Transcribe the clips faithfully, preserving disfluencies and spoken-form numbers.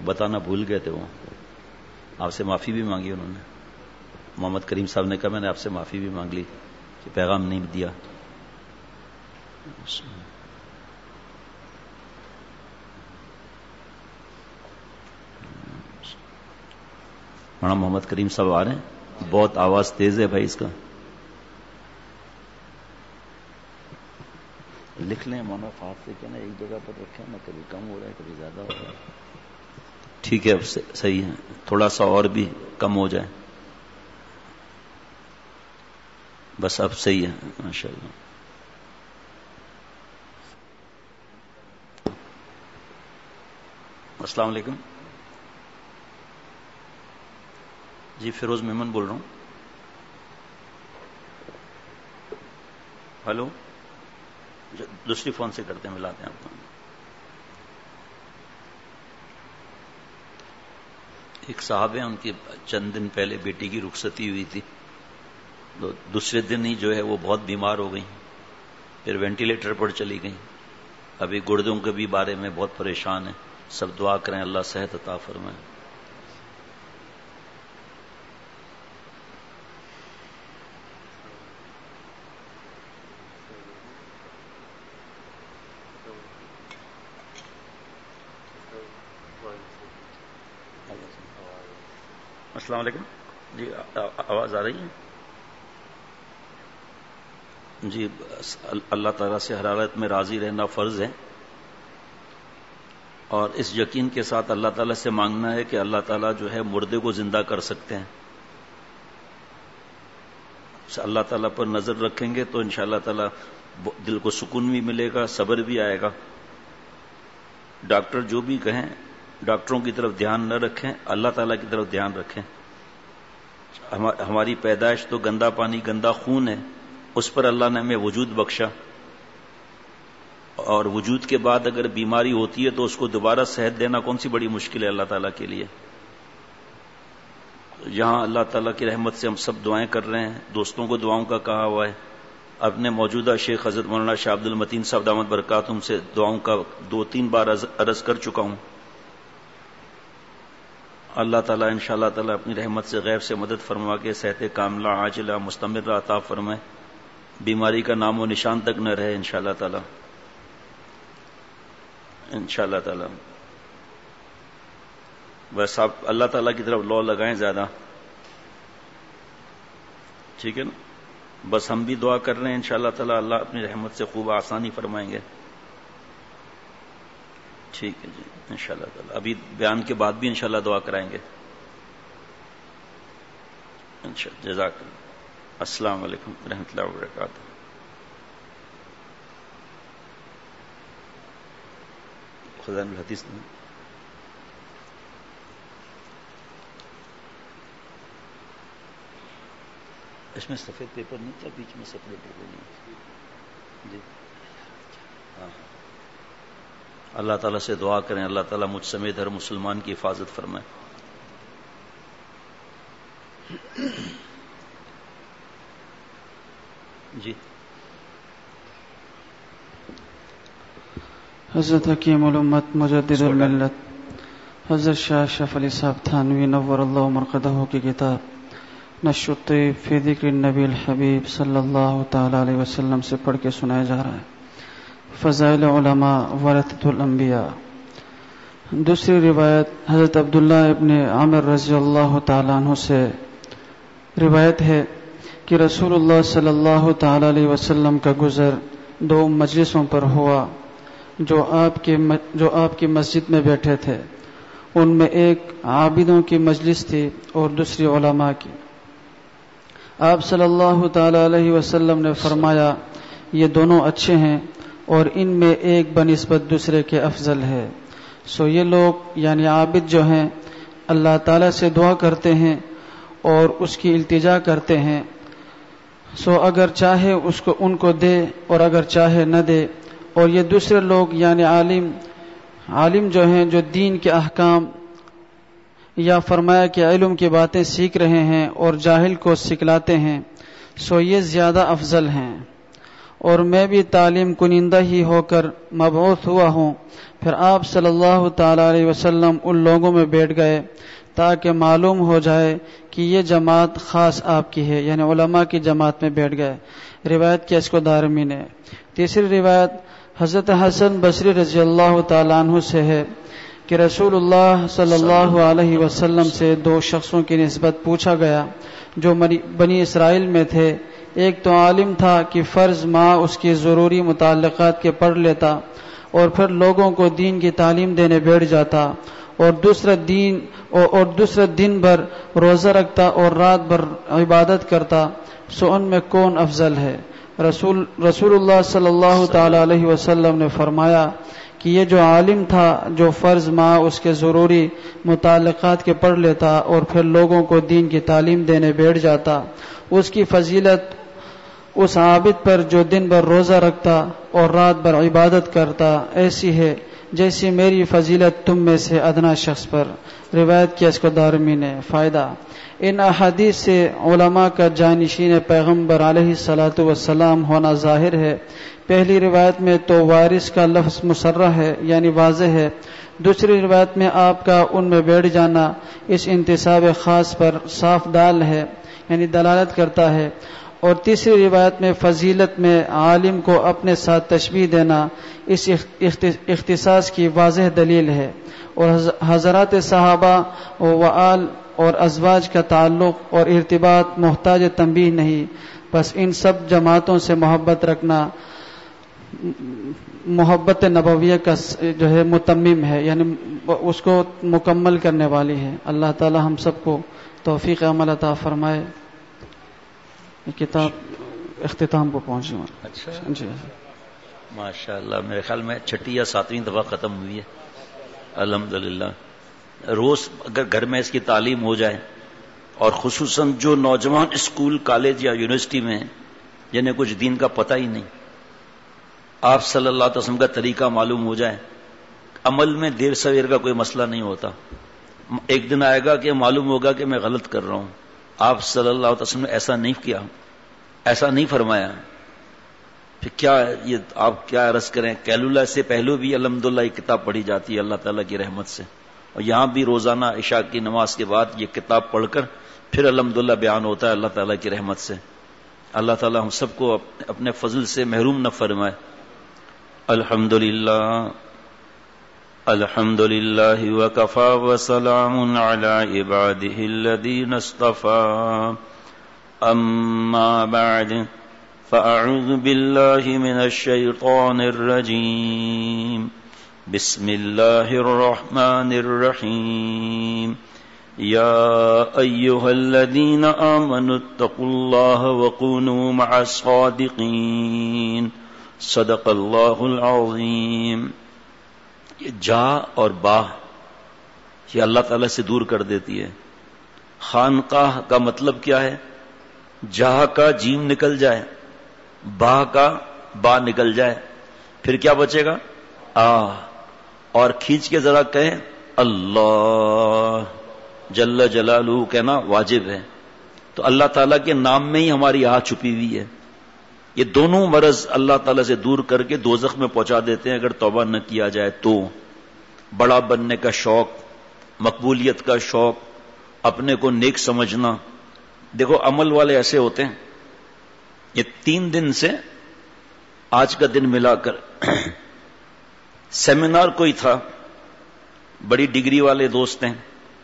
بتانا بھول گئے تھے وہ. آپ سے معافی بھی مانگی انہوں نے. محمد کریم صاحب نے کہا میں نے آپ سے معافی بھی مانگ لی کہ پیغام نہیں دیا. مولانا محمد کریم صاحب آ رہے ہیں. بہت آواز تیز ہے بھائی اس کا. لکھ لیں مولانا فاتح سے کہنا ایک جگہ پر رکھیں نا, کبھی کم ہو رہا ہے کبھی زیادہ ہو رہا ہے. ٹھیک ہے اب صحیح ہے, تھوڑا سا اور بھی کم ہو جائے بس. اب صحیح ہے ماشاء اللہ. السلام علیکم جی, فیروز میمن بول رہا ہوں. ہلو, دوسری فون سے کرتے ہیں, ملاتے ہیں آپ کو. ایک صاحب ہیں, ان کی چند دن پہلے بیٹی کی رخصتی ہوئی تھی. دوسرے دن ہی جو ہے وہ بہت بیمار ہو گئی, پھر وینٹیلیٹر پر چلی گئی. ابھی گردوں کے بھی بارے میں بہت پریشان ہیں. سب دعا کریں اللہ صحت عطا فرمائے. السلام علیکم جی, آواز آ رہی ہے جی. اللہ تعالیٰ سے ہر حالت میں راضی رہنا فرض ہے, اور اس یقین کے ساتھ اللہ تعالیٰ سے مانگنا ہے کہ اللہ تعالیٰ جو ہے مردے کو زندہ کر سکتے ہیں. اللہ تعالیٰ پر نظر رکھیں گے تو انشاءاللہ تعالیٰ دل کو سکون بھی ملے گا, صبر بھی آئے گا. ڈاکٹر جو بھی کہیں ڈاکٹروں کی طرف دھیان نہ رکھیں, اللہ تعالیٰ کی طرف دھیان رکھیں. ہماری پیدائش تو گندا پانی گندا خون ہے, اس پر اللہ نے ہمیں وجود بخشا, اور وجود کے بعد اگر بیماری ہوتی ہے تو اس کو دوبارہ صحت دینا کون سی بڑی مشکل ہے اللہ تعالیٰ کے لیے. یہاں اللہ تعالیٰ کی رحمت سے ہم سب دعائیں کر رہے ہیں. دوستوں کو دعاؤں کا کہا ہوا ہے. اپنے موجودہ شیخ حضرت مولانا شاہ عبد المتین صاحب دامت برکاتہم سے دعاؤں کا دو تین بار عرض کر چکا ہوں. اللہ تعالیٰ انشاءاللہ تعالیٰ اپنی رحمت سے غیب سے مدد فرما کے صحت کاملہ عاجلہ مستمرہ عطا فرمائے, بیماری کا نام و نشان تک نہ رہے انشاءاللہ تعالیٰ. انشاءاللہ تعالیٰ بس آپ اللہ تعالیٰ کی طرف لو لگائیں زیادہ, ٹھیک ہے نا. بس ہم بھی دعا کر رہے ہیں انشاءاللہ تعالیٰ اللہ اپنی رحمت سے خوب آسانی فرمائیں گے. ٹھیک ہے جی انشاءاللہ تعالیٰ. ابھی بیان کے بعد بھی انشاءاللہ دعا کرائیں گے انشاءاللہ. جزاک اللہ. السلام علیکم ورحمۃ اللہ وبرکاتہ. خزائن الحدیث میں اس میں سفید پیپر نہیں تھا, بیچ میں سپریٹ ہو گئی جی. ہاں, اللہ تعالیٰ سے دعا کریں اللہ تعالیٰ مجھ سمیت ہر مسلمان کی حفاظت فرمائے. جی حضرت حکیم الامت مجدد الملت حضرت شاہ اشرف علی صاحب تھانوی نور اللہ مرقدہ کی کتاب نشر الطیب فی ذکر النبی الحبیب صلی اللہ تعالی علیہ وسلم سے پڑھ کے سنایا جا رہا ہے. فضائل علماء ورثۃ الانبیاء. دوسری روایت حضرت عبداللہ ابن عامر رضی اللہ تعالیٰ عنہ سے روایت ہے کہ رسول اللہ صلی اللہ تعالی علیہ وسلم کا گزر دو مجلسوں پر ہوا جو آپ کے جو آپ کی مسجد میں بیٹھے تھے. ان میں ایک عابدوں کی مجلس تھی اور دوسری علماء کی. آپ صلی اللہ تعالی علیہ وسلم نے فرمایا یہ دونوں اچھے ہیں اور ان میں ایک بنسبت دوسرے کے افضل ہے. سو یہ لوگ یعنی عابد جو ہیں اللہ تعالی سے دعا کرتے ہیں اور اس کی التجا کرتے ہیں. سو اگر چاہے اس کو ان کو دے اور اگر چاہے نہ دے. اور یہ دوسرے لوگ یعنی عالم عالم جو ہیں جو دین کے احکام یا فرمایا کہ علم کی باتیں سیکھ رہے ہیں اور جاہل کو سکھلاتے ہیں, سو یہ زیادہ افضل ہیں. اور میں بھی تعلیم کنندہ ہی ہو کر مبعوث ہوا ہوں۔ پھر آپ صلی اللہ تعالی علیہ وسلم ان لوگوں میں بیٹھ گئے تاکہ معلوم ہو جائے کہ یہ جماعت خاص آپ کی ہے، یعنی علماء کی جماعت میں بیٹھ گئے۔ روایت کی اس کو دارمی نے۔ تیسری روایت حضرت حسن بصری رضی اللہ تعالیٰ عنہ سے ہے کہ رسول اللہ صلی اللہ علیہ وسلم سے دو شخصوں کی نسبت پوچھا گیا جو بنی اسرائیل میں تھے۔ ایک تو عالم تھا کہ فرض ماں اس کی ضروری متعلقات کے پڑھ لیتا اور پھر لوگوں کو دین کی تعلیم دینے بیٹھ جاتا، اور دوسرا دین اور دوسرا دن بھر روزہ رکھتا اور رات بھر عبادت کرتا، سو ان میں کون افضل ہے؟ رسول رسول اللہ صلی اللہ تعالی علیہ وسلم نے فرمایا کہ یہ جو عالم تھا جو فرض ماں اس کے ضروری متعلقات کے پڑھ لیتا اور پھر لوگوں کو دین کی تعلیم دینے بیٹھ جاتا، اس کی فضیلت اس عابد پر جو دن بھر روزہ رکھتا اور رات بھر عبادت کرتا ایسی ہے جیسی میری فضیلت تم میں سے ادنا شخص پر۔ روایت کی اس کو دارمی نے۔ فائدہ: ان احادیث سے علماء کا جانشین پیغمبر علیہ الصلاۃ والسلام ہونا ظاہر ہے۔ پہلی روایت میں تو وارث کا لفظ مصرح ہے، یعنی واضح ہے۔ دوسری روایت میں آپ کا ان میں بیٹھ جانا اس انتصاب خاص پر صاف دال ہے، یعنی دلالت کرتا ہے۔ اور تیسری روایت میں فضیلت میں عالم کو اپنے ساتھ تشبیہ دینا اس اختصاص کی واضح دلیل ہے۔ اور حضرات صحابہ و آل اور ازواج کا تعلق اور ارتباط محتاج تنبیہ نہیں، بس ان سب جماعتوں سے محبت رکھنا محبت نبویہ کا جو ہے متمم ہے، یعنی اس کو مکمل کرنے والی ہے۔ اللہ تعالی ہم سب کو توفیق عمل عطا فرمائے۔ یہ کتاب اختتام کو پہنچی۔ اچھا جی ماشاء اللہ، میرے خیال میں چھٹی یا ساتویں دفعہ ختم ہوئی ہے الحمدللہ۔ روز اگر گھر میں اس کی تعلیم ہو جائے، اور خصوصاً جو نوجوان اسکول کالج یا یونیورسٹی میں ہیں جنہیں کچھ دین کا پتہ ہی نہیں، آپ صلی اللہ علیہ وسلم کا طریقہ معلوم ہو جائے، عمل میں دیر سویر کا کوئی مسئلہ نہیں ہوتا۔ ایک دن آئے گا کہ معلوم ہوگا کہ میں غلط کر رہا ہوں۔ آپ صلی اللہ علیہ وسلم نے ایسا نہیں کیا، ایسا نہیں فرمایا، پھر کیا یہ آپ کیا عرض کریں۔ کیلولہ سے پہلو بھی الحمدللہ یہ کتاب پڑھی جاتی ہے اللہ تعالیٰ کی رحمت سے، اور یہاں بھی روزانہ عشاء کی نماز کے بعد یہ کتاب پڑھ کر پھر الحمدللہ بیان ہوتا ہے اللہ تعالیٰ کی رحمت سے۔ اللہ تعالیٰ ہم سب کو اپنے فضل سے محروم نہ فرمائے۔ الحمدللہ الحمدللہ وکفا وسلام علی عبادہ الذین اصطفى، اما بعد فاعوذ باللہ من الشیطان الرجیم، بسم اللہ الرحمن الرحیم، یا ایہا الذین آمنوا اتقوا اللہ وکونوا مع الصادقین، صدق اللہ العظیم۔ یہ جا اور با یہ اللہ تعالیٰ سے دور کر دیتی ہے۔ خانقاہ کا مطلب کیا ہے؟ جا کا جیم نکل جائے، با کا با نکل جائے، پھر کیا بچے گا؟ آ، اور کھینچ کے ذرا کہیں اللہ جل جلالہ کہنا واجب ہے۔ تو اللہ تعالیٰ کے نام میں ہی ہماری آہ چھپی ہوئی ہے۔ یہ دونوں مرض اللہ تعالیٰ سے دور کر کے دوزخ میں پہنچا دیتے ہیں اگر توبہ نہ کیا جائے تو۔ بڑا بننے کا شوق، مقبولیت کا شوق، اپنے کو نیک سمجھنا۔ دیکھو عمل والے ایسے ہوتے ہیں، یہ تین دن سے آج کا دن ملا کر سیمینار کوئی تھا، بڑی ڈگری والے دوست ہیں،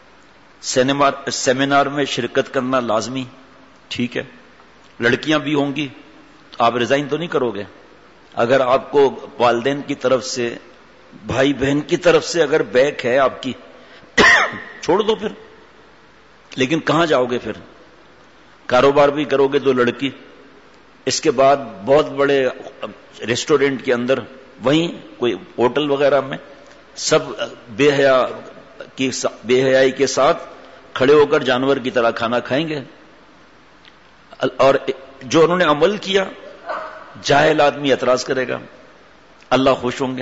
سیمینار میں شرکت کرنا لازمی، ٹھیک ہے، لڑکیاں بھی ہوں گی، آپ ریزائن تو نہیں کرو گے؟ اگر آپ کو والدین کی طرف سے، بھائی بہن کی طرف سے اگر بیک ہے آپ کی چھوڑ دو پھر۔ لیکن کہاں جاؤ گے پھر؟ کاروبار بھی کرو گے تو لڑکی، اس کے بعد بہت بڑے ریسٹورینٹ کے اندر، وہیں کوئی ہوٹل وغیرہ میں سب بے حیا کی بے حیائی کے ساتھ کھڑے ہو کر جانور کی طرح کھانا کھائیں گے۔ اور جو انہوں نے عمل کیا، جاہل آدمی اعتراض کرے گا، اللہ خوش ہوں گے۔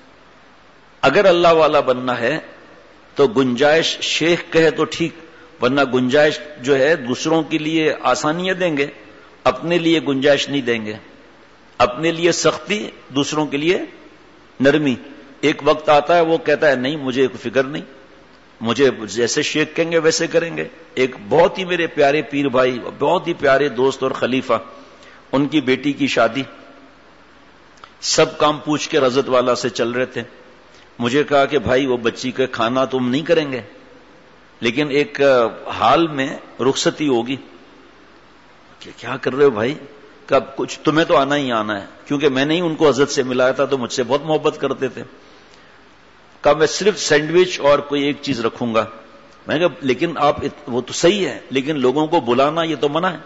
اگر اللہ والا بننا ہے تو گنجائش شیخ کہے تو ٹھیک، ورنہ گنجائش جو ہے دوسروں کے لیے آسانیاں دیں گے، اپنے لیے گنجائش نہیں دیں گے۔ اپنے لیے سختی، دوسروں کے لیے نرمی. ایک وقت آتا ہے وہ کہتا ہے نہیں مجھے کوئی فکر نہیں، مجھے جیسے شیخ کہیں گے ویسے کریں گے. ایک بہت ہی میرے پیارے پیر بھائی، بہت ہی پیارے دوست اور خلیفہ، ان کی بیٹی کی شادی، سب کام پوچھ کے حضرت والا سے چل رہے تھے. مجھے کہا کہ بھائی وہ بچی کا کھانا تم نہیں کریں گے، لیکن ایک حال میں رخصتی ہوگی. کہ کیا کر رہے ہو بھائی؟ کب کچھ تمہیں تو آنا ہی آنا ہے، کیونکہ میں نے ہی ان کو حضرت سے ملایا تھا تو مجھ سے بہت محبت کرتے تھے. کہا میں صرف سینڈوچ اور کوئی ایک چیز رکھوں گا. میں نے کہا لیکن آپ وہ تو صحیح ہے، لیکن لوگوں کو بلانا یہ تو منع ہے.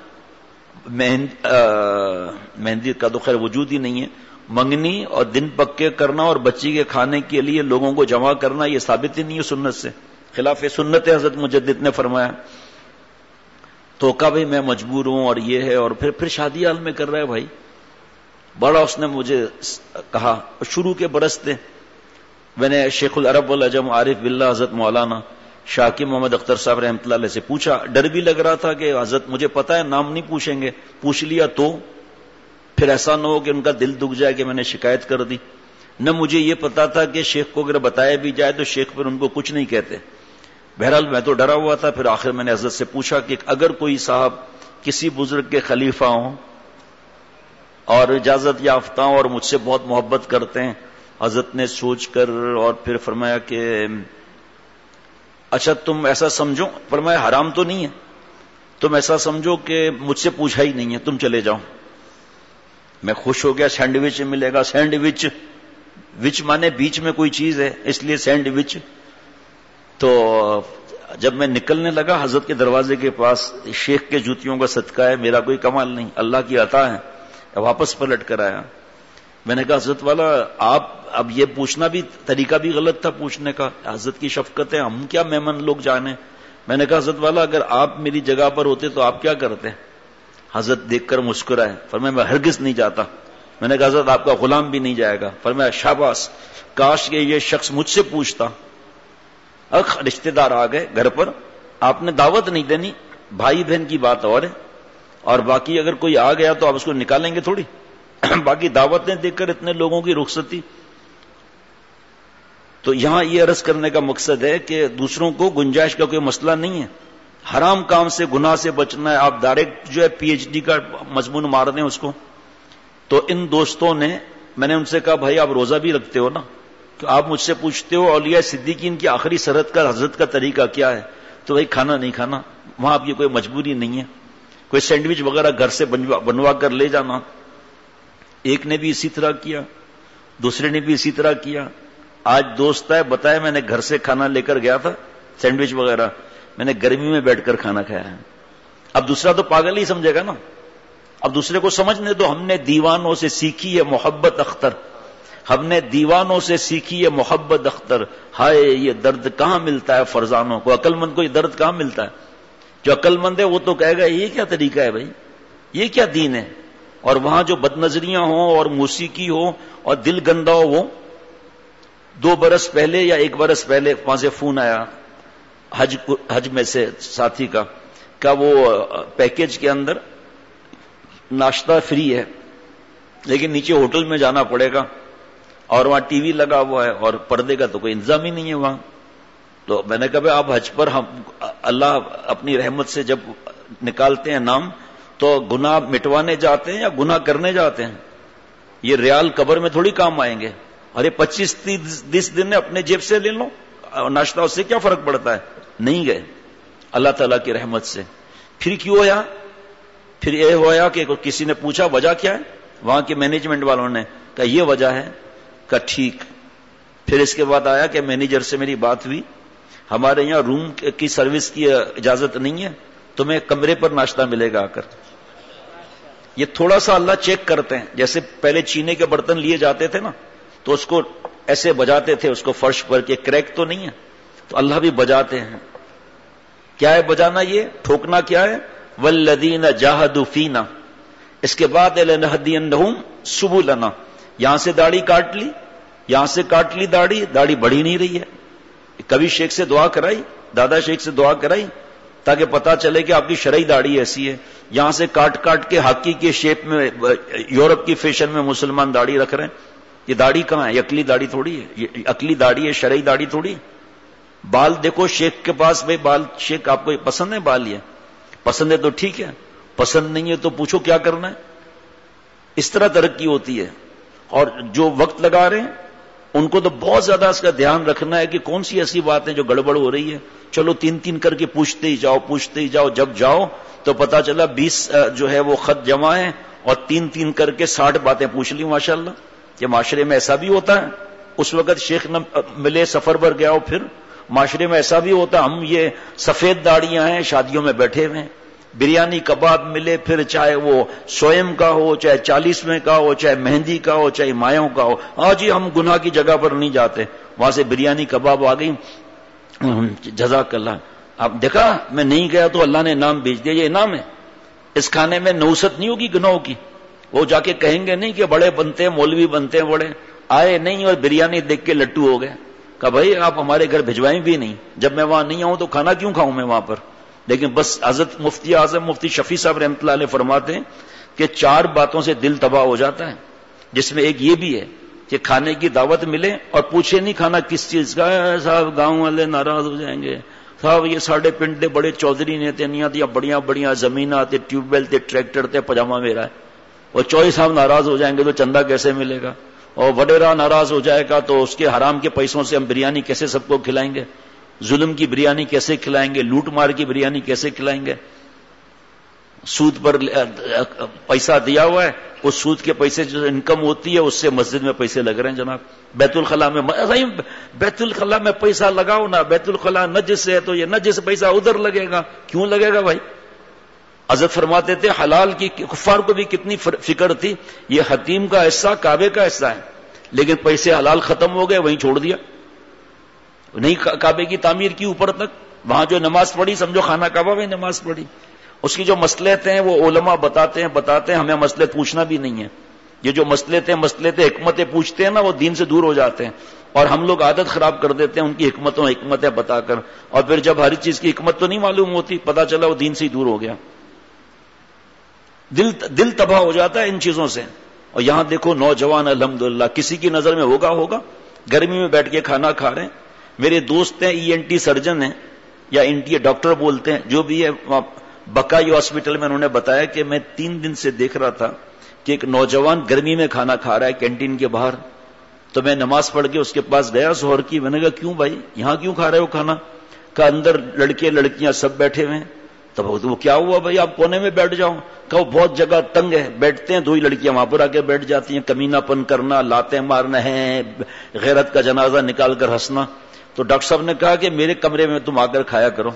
مہندی کا تو خیر وجود ہی نہیں ہے. منگنی اور دن پکے کرنا اور بچی کے کھانے کے لیے لوگوں کو جمع کرنا یہ ثابت ہی نہیں ہے سنت سے، خلاف سنت ہے. حضرت مجدد نے فرمایا. تو کہا بھائی میں مجبور ہوں اور یہ ہے، اور پھر پھر شادی حال میں کر رہا ہے بھائی. بڑا اس نے مجھے کہا. شروع کے برس تھے. میں نے شیخ العرب والعجم عارف باللہ حضرت مولانا شاکر محمد اختر صاحب رحمۃ اللہ علیہ سے پوچھا. ڈر بھی لگ رہا تھا کہ حضرت مجھے پتا ہے نام نہیں پوچھیں گے، پوچھ لیا تو پھر ایسا نہ ہو کہ ان کا دل دکھ جائے کہ میں نے شکایت کر دی. نہ مجھے یہ پتا تھا کہ شیخ کو اگر بتایا بھی جائے تو شیخ پھر ان کو کچھ نہیں کہتے. بہرحال میں تو ڈرا ہوا تھا. پھر آخر میں نے حضرت سے پوچھا کہ اگر کوئی صاحب کسی بزرگ کے خلیفہ ہوں اور اجازت یافتہ ہوں اور مجھ سے بہت محبت کرتے ہیں. حضرت نے سوچ کر اور پھر فرمایا کہ اچھا تم ایسا سمجھو، فرمایا حرام تو نہیں ہے، تم ایسا سمجھو کہ مجھ سے پوچھا ہی نہیں ہے، تم چلے جاؤ. میں خوش ہو گیا. سینڈوچ ملے گا. سینڈوچ وچ مانے بیچ میں کوئی چیز ہے، اس لیے سینڈوچ. تو جب میں نکلنے لگا حضرت کے دروازے کے پاس، شیخ کے جوتیوں کا صدقہ ہے، میرا کوئی کمال نہیں، اللہ کی عطا ہے. واپس پلٹ کر آیا. میں نے کہا حضرت والا آپ اب یہ پوچھنا بھی طریقہ بھی غلط تھا پوچھنے کا. حضرت کی شفقت ہے، ہم کیا مہمان لوگ جانے. میں نے کہا حضرت والا اگر آپ میری جگہ پر ہوتے تو آپ کیا کرتے؟ حضرت دیکھ کر مسکرائے. فرمایا میں ہرگز نہیں جاتا. میں نے کہا حضرت آپ کا غلام بھی نہیں جائے گا. فرمایا شاباش، کاش کہ یہ شخص مجھ سے پوچھتا. اخ رشتہ دار آ گئے گھر پر، آپ نے دعوت نہیں دینی، بھائی بہن کی بات اور ہے، اور باقی اگر کوئی آ گیا تو آپ اس کو نکالیں گے تھوڑی. باقی دعوتیں دیکھ کر اتنے لوگوں کی رخصتی. تو یہاں یہ عرض کرنے کا مقصد ہے کہ دوسروں کو گنجائش کا کوئی مسئلہ نہیں ہے. حرام کام سے گناہ سے بچنا ہے. آپ ڈائریکٹ جو ہے پی ایچ ڈی کا مضمون مار دیں اس کو. تو ان دوستوں نے، میں نے ان سے کہا بھائی آپ روزہ بھی رکھتے ہو نا، کہ آپ مجھ سے پوچھتے ہو اولیاء صدیقین کی آخری سرحد کا حضرت کا طریقہ کیا ہے، تو بھائی کھانا نہیں کھانا. وہاں آپ کی کوئی مجبوری نہیں ہے. کوئی سینڈوچ وغیرہ گھر سے بنوا کر لے جانا. ایک نے بھی اسی طرح کیا، دوسرے نے بھی اسی طرح کیا. آج دوست ہے بتایا میں نے گھر سے کھانا لے کر گیا تھا، سینڈوچ وغیرہ، میں نے گرمی میں بیٹھ کر کھانا کھایا ہے. اب دوسرا تو پاگل ہی سمجھے گا نا. اب دوسرے کو سمجھنے تو ہم نے دیوانوں سے سیکھی ہے محبت اختر، ہم نے دیوانوں سے سیکھی ہے محبت اختر. ہائے یہ درد کہاں ملتا ہے فرزانوں کو، عقل مند کو یہ درد کہاں ملتا ہے. جو عقل مند ہے وہ تو کہے گا یہ کیا طریقہ ہے بھائی، یہ کیا دین ہے. اور وہاں جو بد نظریاں ہوں اور موسیقی ہو اور دل گندا ہو. وہ دو برس پہلے یا ایک برس پہلے وہاں سے فون آیا حج حج میں سے ساتھی کا، کہ وہ پیکیج کے اندر ناشتہ فری ہے لیکن نیچے ہوٹل میں جانا پڑے گا، اور وہاں ٹی وی لگا ہوا ہے اور پردے کا تو کوئی انتظام ہی نہیں ہے وہاں. تو میں نے کہا آپ حج پر ہم اللہ اپنی رحمت سے جب نکالتے ہیں نام تو گناہ مٹوانے جاتے ہیں یا گناہ کرنے جاتے ہیں؟ یہ ریال قبر میں تھوڑی کام آئیں گے. ارے پچیس تیس دن اپنے جیب سے لے لو ناشتہ، اس سے کیا فرق پڑتا ہے. نہیں گئے اللہ تعالیٰ کی رحمت سے. پھر کیوں ہوا؟ پھر یہ ہوا کہ کسی نے پوچھا وجہ کیا ہے، وہاں کے مینجمنٹ والوں نے کہا یہ وجہ ہے. کہا ٹھیک. پھر اس کے بعد آیا کہ مینیجر سے میری بات ہوئی، ہمارے یہاں روم کی سروس کی اجازت نہیں ہے، تمہیں کمرے پر ناشتہ ملے گا آ کر. یہ تھوڑا سا اللہ چیک کرتے ہیں. جیسے پہلے چینے کے برتن لیے جاتے تھے نا تو اس کو ایسے بجاتے تھے اس کو فرش پر کہ کریک تو نہیں ہے، تو اللہ بھی بجاتے ہیں. کیا ہے بجانا؟ یہ ٹھوکنا کیا ہے؟ والذین جاہدوا فینا. اس کے بعد لنہدینہم سبلنا. یہاں سے داڑھی کاٹ لی، یہاں سے کاٹ لی داڑھی، داڑھی بڑھی نہیں رہی ہے. کبھی شیخ سے دعا کرائی، دادا شیخ سے دعا کرائی، تاکہ پتا چلے کہ آپ کی شرعی داڑھی ایسی ہے. یہاں سے کاٹ کاٹ کے ہاکی کے شیپ میں یورپ کی فیشن میں مسلمان داڑھی رکھ رہے ہیں. یہ داڑھی کہاں ہے؟ یہ عقلی داڑھی تھوڑی ہے. یہ عقلی داڑھی ہے، شرعی داڑھی تھوڑی ہے. بال دیکھو شیخ کے پاس، بھائی بال شیخ آپ کو پسند ہے؟ بال یہ پسند ہے تو ٹھیک ہے، پسند نہیں ہے تو پوچھو کیا کرنا ہے. اس طرح ترقی ہوتی ہے. اور جو وقت لگا رہے ہیں ان کو تو بہت زیادہ اس کا دھیان رکھنا ہے کہ کون سی ایسی باتیں جو گڑبڑ ہو رہی ہے. چلو تین تین کر کے پوچھتے ہی جاؤ پوچھتے ہی جاؤ. جب جاؤ تو پتا چلا بیس جو ہے وہ خط جمع ہے اور تین تین کر کے ساٹھ باتیں پوچھ لی. ماشاءاللہ یہ معاشرے میں ایسا بھی ہوتا ہے. اس وقت شیخ نہ ملے، سفر پر گیا ہو، پھر معاشرے میں ایسا بھی ہوتا ہے. ہم یہ سفید داڑیاں ہیں، شادیوں میں بیٹھے ہوئے ہیں، بریانی کباب ملے، پھر چاہے وہ سوئم کا ہو، چاہے چالیسویں کا ہو، چاہے مہندی کا ہو، چاہے مایوں کا ہو. ہاں جی ہم گناہ کی جگہ پر نہیں جاتے. وہاں سے بریانی کباب آ گئی، جزاک اللہ. آپ دیکھا میں نہیں گیا تو اللہ نے انعام بھیج دیا. یہ انعام ہے. اس کھانے میں نوست نہیں ہوگی گناہوں کی. وہ جا کے کہیں گے نہیں کہ بڑے بنتے ہیں، مولوی بنتے ہیں بڑے. آئے نہیں اور بریانی دیکھ کے لٹو ہو گئے. کہا بھائی آپ ہمارے گھر بھجوائیں بھی نہیں. جب میں وہاں نہیں آؤں تو کھانا کیوں کھاؤں میں وہاں پر. لیکن بس حضرت مفتی اعظم مفتی شفیع صاحب رحمۃ اللہ علیہ فرماتے ہیں کہ چار باتوں سے دل تباہ ہو جاتا ہے، جس میں ایک یہ بھی ہے کہ کھانے کی دعوت ملے اور پوچھے نہیں کھانا کس چیز کا ہے. صاحب گاؤں والے ناراض ہو جائیں گے. صاحب یہ ساڑھے پنڈ دے بڑے چودھری نے تے نہیں دیا، بڑیاں بڑیاں زمیناں تے ٹیوب ویل تے ٹریکٹر تے پجامہ میرا ہے. اور چوہی صاحب ناراض ہو جائیں گے تو چندہ کیسے ملے گا. اور وڈیرا ناراض ہو جائے گا تو اس کے حرام کے پیسوں سے ہم بریانی کیسے سب کو کھلائیں گے. ظلم کی بریانی کیسے کھلائیں گے. لوٹ مار کی بریانی کیسے کھلائیں گے. سود پر پیسہ دیا ہوا ہے، اس سود کے پیسے جو انکم ہوتی ہے اس سے مسجد میں پیسے لگ رہے ہیں جناب. بیت الخلاء میں بیت الخلاء میں پیسہ لگاؤ نا. بیت الخلاء نجس ہے تو یہ نجس پیسہ ادھر لگے گا. کیوں لگے گا بھائی؟ حضرت فرماتے تھے حلال کی کفار کو بھی کتنی فکر تھی. یہ حتیم کا حصہ کعبے کا حصہ ہے، لیکن پیسے حلال ختم ہو گئے وہیں چھوڑ دیا. نہیں کعبے کی تعمیر کی اوپر تک. وہاں جو نماز پڑھی سمجھو خانہ کعبہ میں نماز پڑھی. اس کی جو مسئلے تھے وہ علماء بتاتے ہیں بتاتے ہیں ہمیں مسئلے پوچھنا بھی نہیں ہے. یہ جو مسئلے تھے مسئلے تھے حکمتیں پوچھتے ہیں نا وہ دین سے دور ہو جاتے ہیں. اور ہم لوگ عادت خراب کر دیتے ہیں ان کی حکمتوں حکمتیں بتا کر. اور پھر جب ہر چیز کی حکمت تو نہیں معلوم ہوتی، پتا چلا وہ دین سے ہی دور ہو گیا. دل دل تباہ ہو جاتا ہے ان چیزوں سے. اور یہاں دیکھو نوجوان الحمدللہ کسی کی نظر میں ہوگا ہوگا گرمی میں بیٹھ کے کھانا کھا رہے ہیں. میرے دوست ہیں ای این ٹی سرجن ہیں یا انٹی ڈاکٹر بولتے ہیں جو بھی ہے، بکائی ہاسپٹل میں انہوں نے بتایا کہ میں تین دن سے دیکھ رہا تھا کہ ایک نوجوان گرمی میں کھانا کھا رہا ہے کینٹین کے باہر. تو میں نماز پڑھ کے اس کے پاس گیا ظہر کی. میں نے کہا کیوں بھائی یہاں کیوں کھا رہے ہو کھانا؟ کہ اندر لڑکے لڑکیاں سب بیٹھے ہوئے ہیں. تب وہ کیا ہوا بھائی آپ کونے میں بیٹھ جاؤ. کہ وہ بہت جگہ تنگ ہے، بیٹھتے ہیں دو ہی لڑکیاں وہاں پر آ کے بیٹھ جاتی ہیں. کمینہ پن کرنا، لاتیں مارنا ہے، غیرت کا جنازہ نکال کر ہنسنا. تو ڈاکٹر صاحب نے کہا کہ میرے کمرے میں تم آ کر کھایا کرو.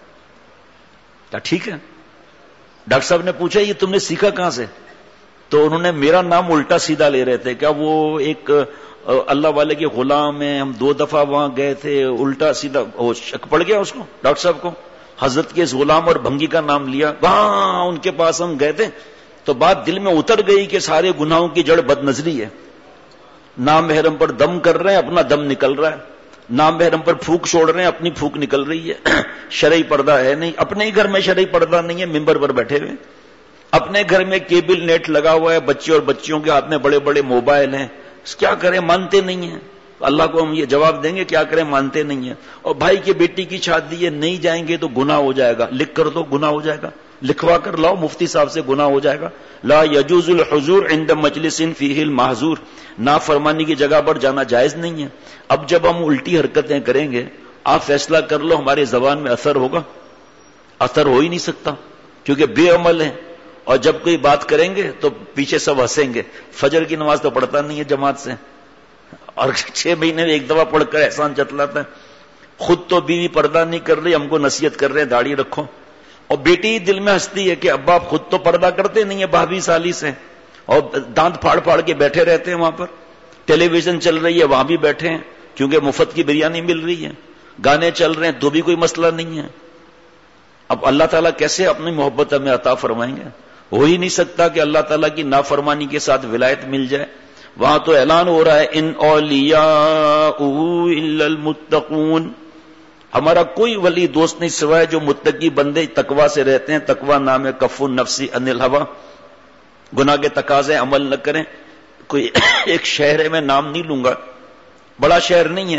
کیا ٹھیک ہے. ڈاکٹر صاحب نے پوچھا یہ تم نے سیکھا کہاں سے؟ تو انہوں نے میرا نام الٹا سیدھا لے رہے تھے. کیا وہ ایک اللہ والے کے غلام ہیں، ہم دو دفعہ وہاں گئے تھے، الٹا سیدھا شک پڑ گیا اس کو ڈاکٹر صاحب کو. حضرت کے اس غلام اور بھنگی کا نام لیا. وہاں ان کے پاس ہم گئے تھے تو بات دل میں اتر گئی کہ سارے گناہوں کی جڑ بد نظری ہے. نام محرم پر دم کر رہے ہیں، اپنا دم نکل رہا ہے. نام محرم پر پھونک چھوڑ رہے ہیں، اپنی پھونک نکل رہی ہے. شرعی پردہ ہے نہیں. اپنے ہی گھر میں شرعی پردہ نہیں ہے، ممبر پر بیٹھے ہوئے. اپنے گھر میں کیبل نیٹ لگا ہوا ہے، بچے اور بچیوں کے ہاتھ میں بڑے بڑے موبائل ہیں. کیا کریں، مانتے نہیں ہیں. اللہ کو ہم یہ جواب دیں گے کیا کریں، مانتے نہیں ہیں. اور بھائی کی بیٹی کی شادی ہے، نہیں جائیں گے تو گناہ ہو جائے گا. لکھ کر دو گناہ ہو جائے گا. لکھوا کر لاؤ مفتی صاحب سے، گناہ ہو جائے گا. لا یجوز الحضور عند مجلس فیہ المحظور. نافرمانی کی جگہ پر جانا جائز نہیں ہے. اب جب ہم الٹی حرکتیں کریں گے آپ فیصلہ کر لو ہماری زبان میں اثر ہوگا؟ اثر ہو ہی نہیں سکتا کیونکہ بے عمل ہیں. اور جب کوئی بات کریں گے تو پیچھے سب ہنسیں گے. فجر کی نماز تو پڑھتا نہیں ہے جماعت سے، اور چھ مہینے میں ایک دفعہ پڑھ کر احسان جتلاتا ہے. خود تو بیوی پردہ نہیں کر رہی، ہم کو نصیحت کر رہے ہیں داڑھی رکھو. اور بیٹی دل میں ہنستی ہے کہ ابا آپ خود تو پردہ کرتے نہیں ہیں بھابھی سالی سے، اور دانت پھاڑ پھاڑ کے بیٹھے رہتے ہیں وہاں پر. ٹیلی ویژن چل رہی ہے وہاں بھی بیٹھے ہیں کیونکہ مفت کی بریانی مل رہی ہے. گانے چل رہے ہیں تو بھی کوئی مسئلہ نہیں ہے. اب اللہ تعالیٰ کیسے اپنی محبت ہمیں عطا فرمائیں گے؟ ہو ہی نہیں سکتا کہ اللہ تعالیٰ کی نافرمانی کے ساتھ ولایت مل جائے. وہاں تو اعلان ہو رہا ہے ان اولیاء الا المتقون. ہمارا کوئی ولی دوست نہیں سوائے جو متقی بندے تقوی سے رہتے ہیں. تقوی نام ہے کف النفس عن الہوی، گناہ کے تقاضے عمل نہ کریں. کوئی ایک شہر ہے، میں نام نہیں لوں گا، بڑا شہر نہیں ہے،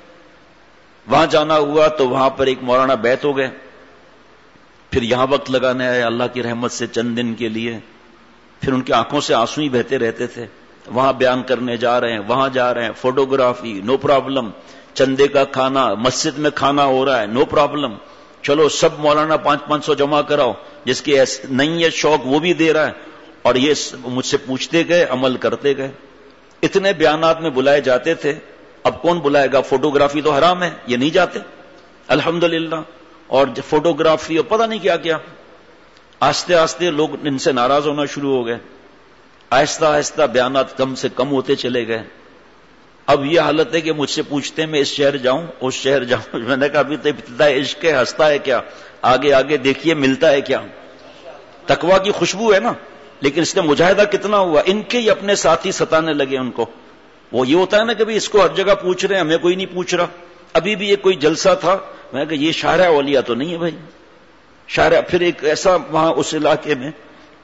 وہاں جانا ہوا تو وہاں پر ایک مولانا بیت ہو گئے. پھر یہاں وقت لگانے آئے اللہ کی رحمت سے چند دن کے لیے. پھر ان کی آنکھوں سے آنسو ہی بہتے رہتے تھے. وہاں بیان کرنے جا رہے ہیں، وہاں جا رہے ہیں، فوٹوگرافی نو پرابلم، چندے کا کھانا، مسجد میں کھانا ہو رہا ہے نو پرابلم، چلو سب مولانا پانچ پانچ سو جمع کراؤ، جس کی نہیں ہے شوق وہ بھی دے رہا ہے. اور یہ مجھ سے پوچھتے گئے، عمل کرتے گئے. اتنے بیانات میں بلائے جاتے تھے. اب کون بلائے گا؟ فوٹوگرافی تو حرام ہے، یہ نہیں جاتے الحمدللہ. اور فوٹوگرافی اور پتہ نہیں کیا کیا. آہستہ آہستہ لوگ ان سے ناراض ہونا شروع ہو گئے. آہستہ آہستہ بیانات کم سے کم ہوتے چلے گئے. اب یہ حالت ہے کہ مجھ سے پوچھتے ہیں میں اس شہر جاؤں اس شہر جاؤں. میں نے کہا ابھی تو ابتدا عشق ہے، ہنستا ہے کیا، آگے آگے دیکھیے ملتا ہے کیا. تقویٰ کی خوشبو ہے نا، لیکن اس نے مجاہدہ کتنا ہوا. ان کے ہی اپنے ساتھی ستانے لگے ان کو. وہ یہ ہوتا ہے نا کہ اس کو ہر جگہ پوچھ رہے ہیں، ہمیں کوئی نہیں پوچھ رہا. ابھی بھی یہ کوئی جلسہ تھا، میں نے کہا یہ شارع اولیاء تو نہیں ہے بھائی، شارع. پھر ایک ایسا وہاں اس علاقے میں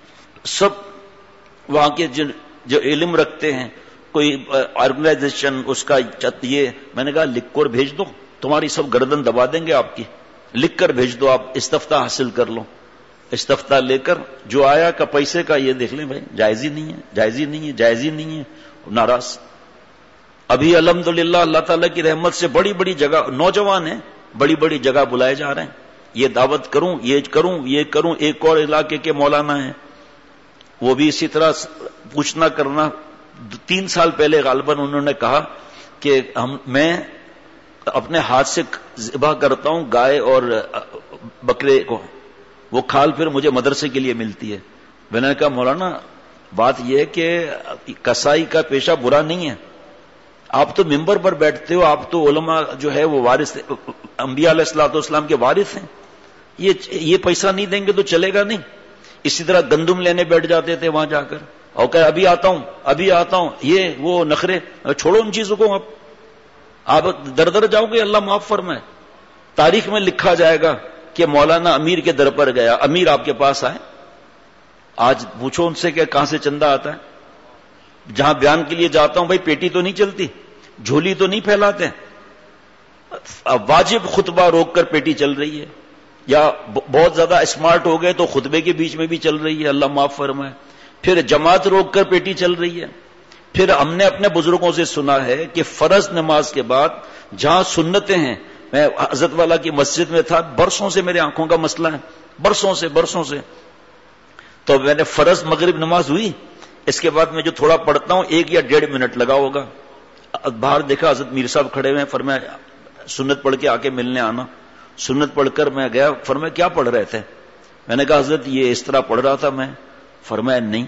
سب وہاں کے جو علم رکھتے ہیں کوئی آرگنائزیشن اس کا یہ، میں نے کہا لکھ کر بھیج دو، تمہاری سب گردن دبا دیں گے آپ کی، لکھ کر بھیج دو، آپ استفتاء حاصل کر لو. استفتاء لے کر جو آیا کا پیسے کا یہ دیکھ لیں بھائی، جائز ہی نہیں ہے، جائز ہی نہیں ہے، جائز ہی نہیں ہے، ناراض. ابھی الحمدللہ اللہ تعالیٰ کی رحمت سے بڑی بڑی جگہ نوجوان ہیں، بڑی بڑی جگہ بلائے جا رہے ہیں. یہ دعوت کروں، یہ کروں، یہ کروں. ایک اور علاقے کے مولانا ہیں، وہ بھی اسی طرح پوچھنا کرنا. تین سال پہلے غالباً انہوں نے کہا کہ ہم میں اپنے ہاتھ سے ذبح کرتا ہوں گائے اور بکرے کو، وہ کھال پھر مجھے مدرسے کے لیے ملتی ہے. میں نے کہا مولانا بات یہ ہے کہ کسائی کا پیشہ برا نہیں ہے، آپ تو ممبر پر بیٹھتے ہو، آپ تو علماء جو ہے وہ وارث، انبیاء علیہ الصلوۃ والسلام کے وارث ہیں. یہ یہ پیسہ نہیں دیں گے تو چلے گا نہیں. اسی طرح گندم لینے بیٹھ جاتے تھے وہاں جا کر، اور کہ ابھی آتا ہوں ابھی آتا ہوں، یہ وہ نخرے. چھوڑو ان چیزوں کو، آپ آپ در در جاؤ گے، اللہ معاف فرمائے. تاریخ میں لکھا جائے گا کہ مولانا امیر کے در پر گیا، امیر آپ کے پاس آئے، آج پوچھو ان سے کہ کہاں سے چندہ آتا ہے. جہاں بیان کے لیے جاتا ہوں بھائی پیٹی تو نہیں چلتی، جھولی تو نہیں پھیلاتے. واجب خطبہ روک کر پیٹی چل رہی ہے، یا بہت زیادہ اسمارٹ ہو گئے تو خطبے کے بیچ میں بھی چل رہی ہے، اللہ معاف فرمائے. پھر جماعت روک کر پیٹی چل رہی ہے. پھر ہم نے اپنے بزرگوں سے سنا ہے کہ فرض نماز کے بعد جہاں سنتیں ہیں، میں حضرت والا کی مسجد میں تھا، برسوں سے میرے آنکھوں کا مسئلہ ہے، برسوں سے برسوں سے تو میں نے فرض مغرب نماز ہوئی، اس کے بعد میں جو تھوڑا پڑھتا ہوں ایک یا ڈیڑھ منٹ لگا ہوگا. باہر دیکھا حضرت میر صاحب کھڑے ہوئے ہیں، فرمایا سنت پڑھ کے آ کے ملنے آنا. سنت پڑھ کر میں گیا، فرمایا کیا پڑھ رہے تھے؟ میں نے کہا حضرت یہ اس طرح پڑھ رہا تھا میں. فرمایا نہیں،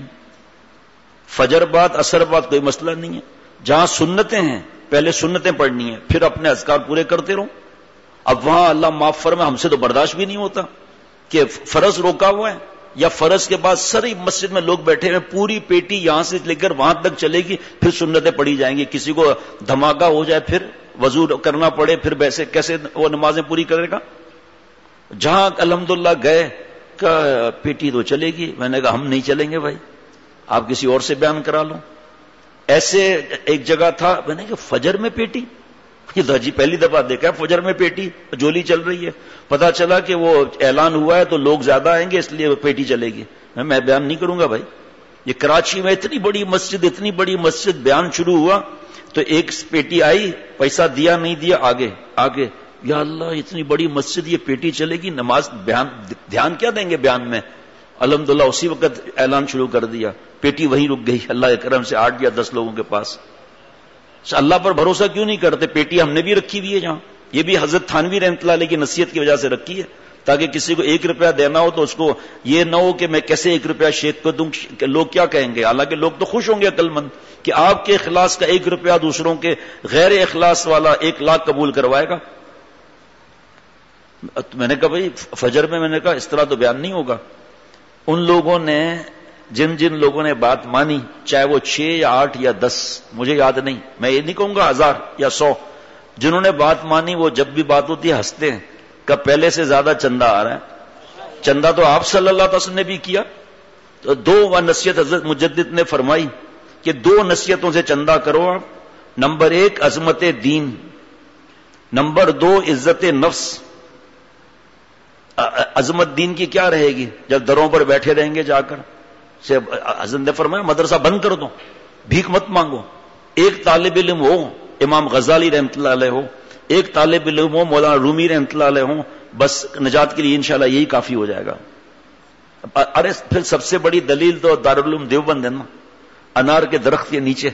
فجر بعد اثر بعد کوئی مسئلہ نہیں ہے، جہاں سنتیں ہیں پہلے سنتیں پڑھنی ہیں، پھر اپنے اذکار پورے کرتے رہو. اب وہاں اللہ معاف فرمائے ہم سے تو برداشت بھی نہیں ہوتا کہ فرض روکا ہوا ہے، یا فرض کے بعد ساری مسجد میں لوگ بیٹھے ہوئے، پوری پیٹی یہاں سے لے کر وہاں تک چلے گی، پھر سنتیں پڑھی جائیں گی. کسی کو دھماکہ ہو جائے پھر وضو کرنا پڑے، پھر ویسے کیسے وہ نمازیں پوری کرے گا؟ جہاں الحمدللہ گئے کہ پیٹی تو چلے گی. میں نے کہا ہم نہیں چلیں گے بھائی، آپ کسی اور سے بیان کرا لو. ایسے ایک جگہ تھا، میں نے کہا فجر میں پیٹی، یہ جی پہلی دفعہ دیکھا ہے فجر میں پیٹی، جولی چل رہی ہے. پتا چلا کہ وہ اعلان ہوا ہے تو لوگ زیادہ آئیں گے اس لیے پیٹی چلے گی. میں بیان نہیں کروں گا بھائی. یہ کراچی میں اتنی بڑی مسجد اتنی بڑی مسجد بیان شروع ہوا تو ایک پیٹی آئی، پیسہ دیا نہیں دیا، آگے آگے. یا اللہ اتنی بڑی مسجد یہ پیٹی چلے گی، نماز بیان دھیان کیا دیں گے بیان میں؟ الحمدللہ اسی وقت اعلان شروع کر دیا، پیٹی وہیں رک گئی. اللہ کے کرم سے آٹھ یا دس لوگوں کے پاس. اللہ پر بھروسہ کیوں نہیں کرتے؟ پیٹی ہم نے بھی رکھی ہوئی ہے جہاں، یہ بھی حضرت تھانوی رحمۃ اللہ علیہ کی نصیحت کی وجہ سے رکھی ہے، تاکہ کسی کو ایک روپیہ دینا ہو تو اس کو یہ نہ ہو کہ میں کیسے ایک روپیہ شیخ کو دوں، لوگ کیا کہیں گے. حالانکہ لوگ تو خوش ہوں گے عقل مند کہ آپ کے اخلاص کا ایک روپیہ دوسروں کے غیر اخلاص والا ایک لاکھ قبول کروائے گا. میں نے کہا بھائی فجر میں میں نے کہا اس طرح تو بیان نہیں ہوگا. ان لوگوں نے جن جن لوگوں نے بات مانی، چاہے وہ چھ یا آٹھ یا دس، مجھے یاد نہیں، میں یہ نہیں کہوں گا ہزار یا سو، جنہوں نے بات مانی وہ جب بھی بات ہوتی ہے ہنستے ہیں کہ پہلے سے زیادہ چندہ آ رہا ہے. چندہ تو آپ صلی اللہ علیہ وسلم نے بھی کیا. تو دو و نصیحت حضرت مجدد نے فرمائی کہ دو نصیحتوں سے چندہ کرو آپ. نمبر ایک عظمت دین، نمبر دو عزت نفس. عظمت دین کی کیا رہے گی جب دروں پر بیٹھے رہیں گے جا کر. سے حضرت نے فرمایا مدرسہ بند کر دو، بھیک مت مانگو. ایک طالب علم ہو امام غزالی رحمۃ اللہ علیہ ہو، ایک طالب علم ہو مولانا رومی رحمۃ اللہ علیہ ہوں، بس نجات کے لیے انشاءاللہ یہی کافی ہو جائے گا. ارے پھر سب سے بڑی دلیل تو دارالعلوم دیوبند ہے نا، انار کے درخت کے نیچے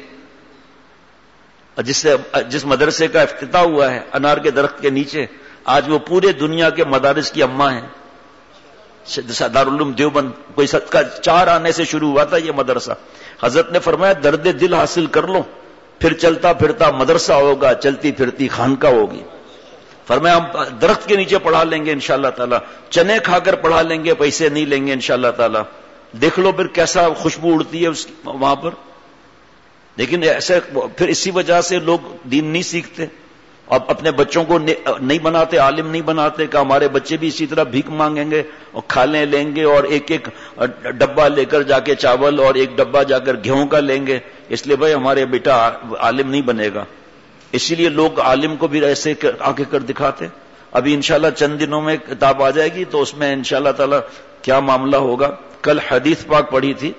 جس سے جس مدرسے کا افتتاح ہوا ہے انار کے درخت کے نیچے، آج وہ پورے دنیا کے مدارس کی اماں ہیں. دارالعلوم دیوبند کوئی صدقہ چار آنے سے شروع ہوا تھا یہ مدرسہ. حضرت نے فرمایا درد دل حاصل کر لو، پھر چلتا پھرتا مدرسہ ہوگا، چلتی پھرتی خانقاہ ہوگی. فرمایا ہم درخت کے نیچے پڑھا لیں گے انشاءاللہ تعالیٰ، چنے کھا کر پڑھا لیں گے، پیسے نہیں لیں گے انشاءاللہ تعالیٰ. دیکھ لو پھر کیسا خوشبو اڑتی ہے اس وہاں پر. لیکن ایسے پھر اسی وجہ سے لوگ دین نہیں سیکھتے اور اپنے بچوں کو نہیں بناتے، عالم نہیں بناتے کہ ہمارے بچے بھی اسی طرح بھیک مانگیں گے اور کھالیں لیں گے اور ایک ایک ڈبہ لے کر جا کے چاول اور ایک ڈبہ جا کر گیہوں کا لیں گے، اس لیے بھائی ہمارے بیٹا عالم نہیں بنے گا. اسی لیے لوگ عالم کو بھی ایسے آگے کر دکھاتے. ابھی انشاءاللہ چند دنوں میں کتاب آ جائے گی تو اس میں انشاءاللہ تعالی کیا معاملہ ہوگا. کل حدیث پاک پڑھی تھی،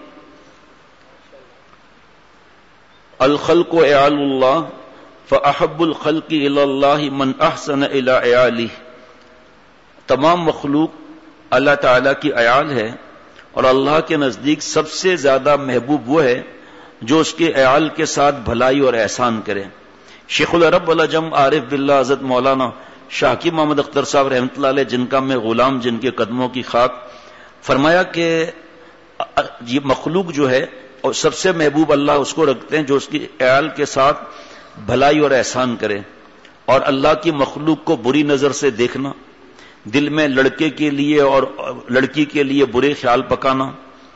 الخلق عیال اللہ فاحب الخلق الی اللہ من احسن الی عیالہ. تمام مخلوق اللہ تعالی کی عیال ہے اور اللہ کے نزدیک سب سے زیادہ محبوب وہ ہے جو اس کے عیال کے ساتھ بھلائی اور احسان کرے. شیخ العرب العجم عارف باللہ حضرت مولانا شاکی محمد اختر صاحب رحمۃ اللہ علیہ، جن کا میں غلام، جن کے قدموں کی خاک، فرمایا کہ یہ مخلوق جو ہے اور سب سے محبوب اللہ اس کو رکھتے ہیں جو اس کی عیال کے ساتھ بھلائی اور احسان کرے. اور اللہ کی مخلوق کو بری نظر سے دیکھنا، دل میں لڑکے کے لیے اور لڑکی کے لیے برے خیال پکانا،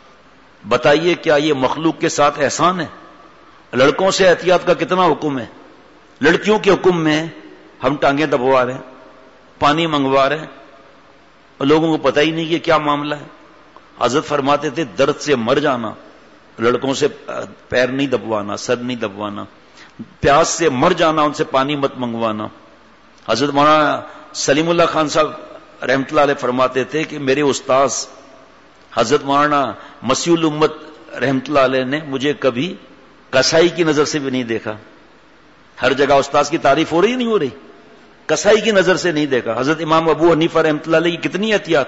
بتائیے کیا یہ مخلوق کے ساتھ احسان ہے؟ لڑکوں سے احتیاط کا کتنا حکم ہے، لڑکیوں کے حکم میں ہم ٹانگیں دبوا رہے ہیں، پانی منگوا رہے ہیں اور لوگوں کو پتہ ہی نہیں کہ کیا معاملہ ہے. حضرت فرماتے تھے درد سے مر جانا، لڑکوں سے پیر نہیں دبوانا، سر نہیں دبوانا. پیاس سے مر جانا، ان سے پانی مت منگوانا. حضرت مولانا سلیم اللہ خان صاحب رحمۃ اللہ علیہ فرماتے تھے کہ میرے استاذ حضرت مولانا مسیح الامت رحمۃ اللہ علیہ نے مجھے کبھی کسائی کی نظر سے بھی نہیں دیکھا. ہر جگہ استاذ کی تعریف ہو رہی نہیں ہو رہی، کسائی کی نظر سے نہیں دیکھا. حضرت امام ابو حنیفہ رحمۃ اللہ علیہ کی کتنی احتیاط.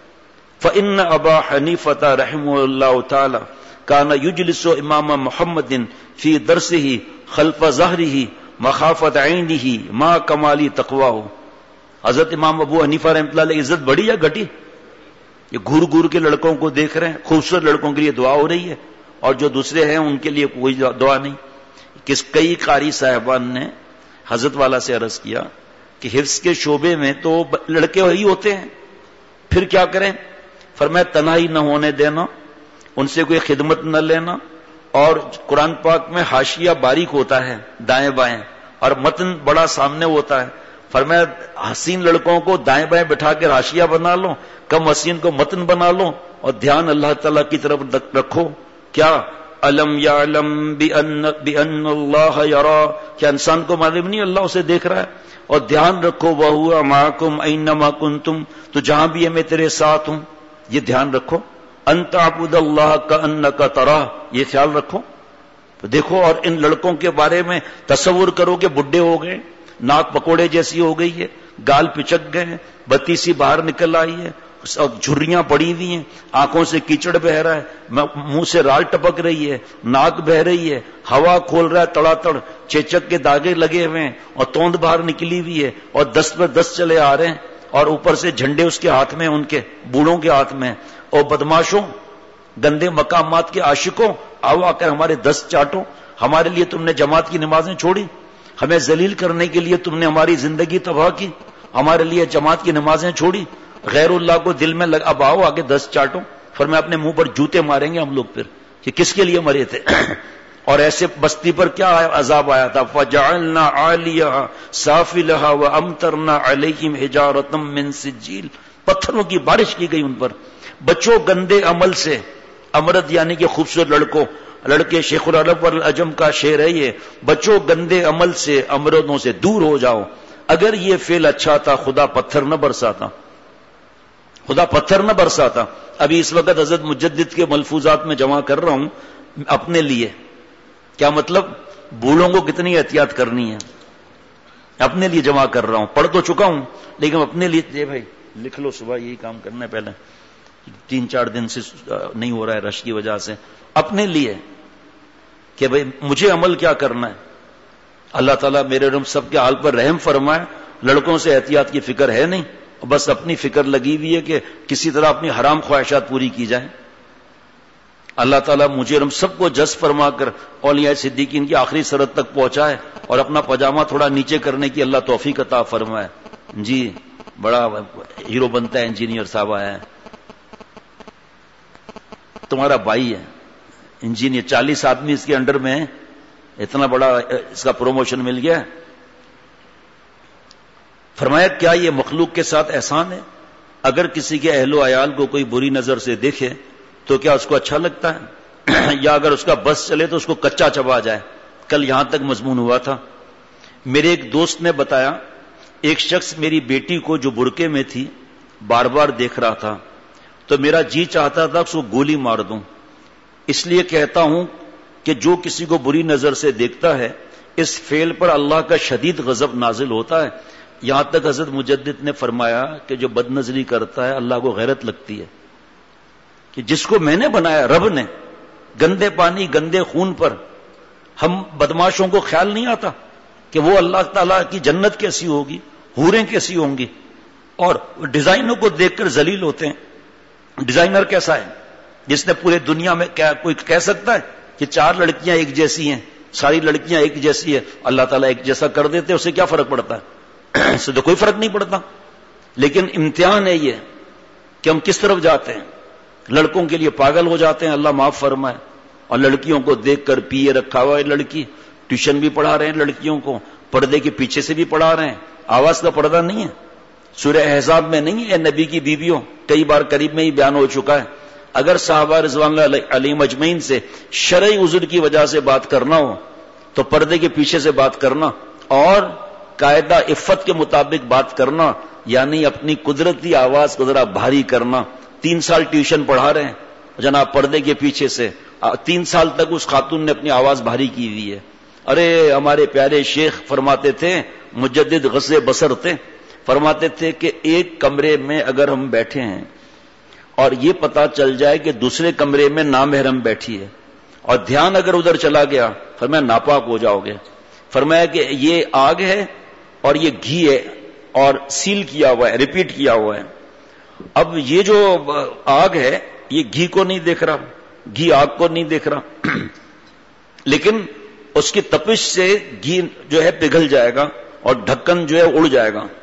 فإن ابا حنیفہ رحمہ اللہ تعالی کان یجلس امام محمد فی درسہ خلف ظہرہ مخافت عینہ ما کمالی تقواہ. حضرت امام ابو حنیفہ رحمۃ اللہ علیہ عزت بڑی یا گھٹی؟ یہ گھور گھور کے لڑکوں کو دیکھ رہے ہیں، خوبصورت لڑکوں کے لیے دعا ہو رہی ہے اور جو دوسرے ہیں ان کے لیے کوئی دعا نہیں. کس کئی قاری صاحبان نے حضرت والا سے عرض کیا کہ حفظ کے شعبے میں تو لڑکے ہی ہوتے ہیں، پھر کیا کریں؟ فرمایا تنہائی نہ ہونے دینا، ان سے کوئی خدمت نہ لینا، اور قرآن پاک میں حاشیہ باریک ہوتا ہے دائیں بائیں اور متن بڑا سامنے ہوتا ہے. فرمایا حسین لڑکوں کو دائیں بائیں بٹھا کے حاشیہ بنا لو، کم حسین کو متن بنا لو اور دھیان اللہ تعالیٰ کی طرف رکھو. کیا الم یعلم بان بان اللہ یرا، کیا انسان کو معلوم نہیں اللہ اسے دیکھ رہا ہے؟ اور دھیان رکھو وہو معکم اینما کنتم، تو جہاں بھی ہے میں تیرے ساتھ ہوں. یہ دھیان رکھو. ان تعبد اللہ کانک تراہ، یہ خیال رکھو. تو دیکھو، اور ان لڑکوں کے بارے میں تصور کرو کہ بڈھے ہو گئے، ناک پکوڑے جیسی ہو گئی ہے، گال پچک گئے ہیں، بتی سی باہر نکل آئی ہے، جھریاں پڑی ہوئی ہیں، آنکھوں سے کیچڑ بہ رہا ہے، منہ سے رال ٹپک رہی ہے، ناک بہ رہی ہے، ہوا کھول رہا ہے تڑا تڑ، چیچک کے داغے لگے ہوئے ہیں اور توند باہر نکلی ہوئی ہے اور دس پہ دس چلے آ رہے ہیں اور اوپر سے جھنڈے اس کے ہاتھ میں، ان کے بوڑھوں کے ہاتھ میں. اور بدماشوں، گندے مقامات کے عاشقوں، آؤ آ کر ہمارے دس چاٹو. ہمارے لیے تم نے جماعت کی نمازیں چھوڑی، ہمیں ذلیل کرنے کے لیے تم نے ہماری زندگی تباہ کی، ہمارے لیے جماعت کی نمازیں چھوڑی، غیر اللہ کو دل میں لگ. اب آؤ آگے دس چاٹو. پھر میں اپنے منہ پر جوتے ماریں گے ہم لوگ پھر کہ کس کے لیے مرے تھے. اور ایسے بستی پر کیا عذاب آیا تھا؟ فجعلنا عالیہا سافلہا وامطرنا علیہم حجارۃ من سجیل، پتھروں کی بارش کی گئی ان پر. بچوں گندے عمل سے، امرد یعنی کہ خوبصورت لڑکوں، لڑکے شیخ العرب والعجم کا شعر ہے یہ، بچوں گندے عمل سے، امردوں سے دور ہو جاؤ. اگر یہ فعل اچھا تھا خدا پتھر نہ برساتا، خدا پتھر نہ برساتا. ابھی اس وقت حضرت مجدد کے ملفوظات میں جمع کر رہا ہوں اپنے لیے. کیا مطلب؟ بوڑھوں کو کتنی احتیاط کرنی ہے، اپنے لیے جمع کر رہا ہوں. پڑھ تو چکا ہوں لیکن اپنے لیے یہ بھائی لکھ لو، صبح یہی کام کرنا ہے. پہلے تین چار دن سے نہیں ہو رہا ہے رش کی وجہ سے. اپنے لیے کہ بھئی مجھے عمل کیا کرنا ہے. اللہ تعالیٰ میرے رب سب کے حال پر رحم فرمائے. لڑکوں سے احتیاط کی فکر ہے نہیں، بس اپنی فکر لگی ہوئی ہے کہ کسی طرح اپنی حرام خواہشات پوری کی جائیں. اللہ تعالیٰ مجھے رب سب کو جذب فرما کر اولیاء صدیقین کی آخری سرحد تک پہنچائے اور اپنا پاجامہ تھوڑا نیچے کرنے کی اللہ توفیق عطا فرمائے. جی بڑا ہیرو بنتا ہے انجینئر صاحب آیا ہے، تمہارا بھائی ہے انجینئر، چالیس آدمی اس کے انڈر میں ہے، اتنا بڑا اس کا پروموشن مل گیا. فرمایا کیا یہ مخلوق کے ساتھ احسان ہے؟ اگر کسی کے اہل و عیال کو کوئی بری نظر سے دیکھے تو کیا اس کو اچھا لگتا ہے؟ یا اگر اس کا بس چلے تو اس کو کچا چبا جائے. کل یہاں تک مضمون ہوا تھا. میرے ایک دوست نے بتایا ایک شخص میری بیٹی کو جو برقعے میں تھی بار بار دیکھ رہا تھا تو میرا جی چاہتا تھا کہ اس کو گولی مار دوں. اس لیے کہتا ہوں کہ جو کسی کو بری نظر سے دیکھتا ہے اس فعل پر اللہ کا شدید غضب نازل ہوتا ہے. یہاں تک حضرت مجدد نے فرمایا کہ جو بد نظری کرتا ہے اللہ کو غیرت لگتی ہے کہ جس کو میں نے بنایا رب نے، گندے پانی گندے خون پر. ہم بدماشوں کو خیال نہیں آتا کہ وہ اللہ تعالیٰ کی جنت کیسی ہوگی، حوریں کیسی ہوں گی، اور ڈیزائنوں کو دیکھ کر ذلیل ہوتے ہیں. ڈیزائنر کیسا ہے جس نے پورے دنیا میں کیا کوئی کہہ سکتا ہے کہ چار لڑکیاں ایک جیسی ہیں، ساری لڑکیاں ایک جیسی ہے؟ اللہ تعالیٰ ایک جیسا کر دیتے، اسے کیا فرق پڑتا ہے؟ اس سے تو کوئی فرق نہیں پڑتا. لیکن امتحان ہے یہ کہ ہم کس طرف جاتے ہیں. لڑکوں کے لیے پاگل ہو جاتے ہیں، اللہ معاف فرمائے، اور لڑکیوں کو دیکھ کر پیے رکھا ہوا ہے لڑکی. ٹیوشن بھی پڑھا رہے ہیں لڑکیوں کو، پردے کے پیچھے سے بھی پڑھا رہے ہیں. آواز کا پردہ نہیں ہے. سورہ احزاب میں نہیں ہے نبی کی بیویوں، کئی بار قریب میں ہی بیان ہو چکا ہے. اگر صحابہ رضوان اللہ علیہم اجمعین سے شرعی عذر کی وجہ سے بات کرنا ہو تو پردے کے پیچھے سے بات کرنا اور قاعدہ عفت کے مطابق بات کرنا، یعنی اپنی قدرتی آواز کو ذرا بھاری کرنا. تین سال ٹیوشن پڑھا رہے ہیں جناب پردے کے پیچھے سے، تین سال تک اس خاتون نے اپنی آواز بھاری کی ہوئی ہے. ارے ہمارے پیارے شیخ فرماتے تھے، مجدد غصے بصر تھے، فرماتے تھے کہ ایک کمرے میں اگر ہم بیٹھے ہیں اور یہ پتا چل جائے کہ دوسرے کمرے میں نامحرم بیٹھی ہے اور دھیان اگر ادھر چلا گیا فرمایا ناپاک ہو جاؤ گے. فرمایا کہ یہ آگ ہے اور یہ گھی ہے اور سیل کیا ہوا ہے، ریپیٹ کیا ہوا ہے. اب یہ جو آگ ہے یہ گھی کو نہیں دیکھ رہا، گھی آگ کو نہیں دیکھ رہا، لیکن اس کی تپش سے گھی جو ہے پگھل جائے گا اور ڈھکن جو ہے اڑ جائے گا.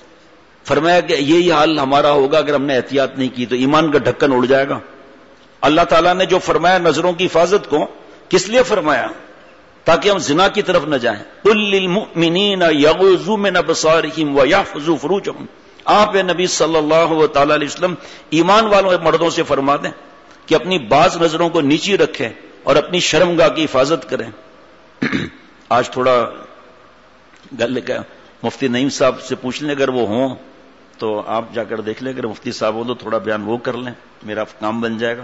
فرمایا کہ یہی حال ہمارا ہوگا اگر ہم نے احتیاط نہیں کی تو ایمان کا ڈھکن اڑ جائے گا. اللہ تعالیٰ نے جو فرمایا نظروں کی حفاظت کو کس لیے فرمایا؟ تاکہ ہم زنا کی طرف نہ جائیں. قل للمؤمنین یغضوا من ابصارهم ويحفظوا فروجهم. آپ نبی صلی اللہ تعالی علیہ وسلم ایمان والوں مردوں سے فرما دیں کہ اپنی بعض نظروں کو نیچی رکھیں اور اپنی شرمگاہ کی حفاظت کریں. آج تھوڑا گل کا مفتی نعیم صاحب سے پوچھ لیں، اگر وہ ہوں تو آپ جا کر دیکھ لیں، اگر مفتی صاحب ہو تو تھوڑا بیان وہ کر لیں، میرا کام بن جائے گا.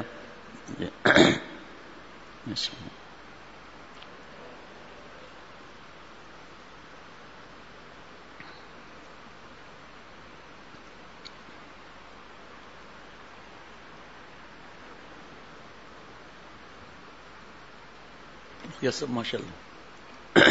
یہ سب ماشاء اللہ.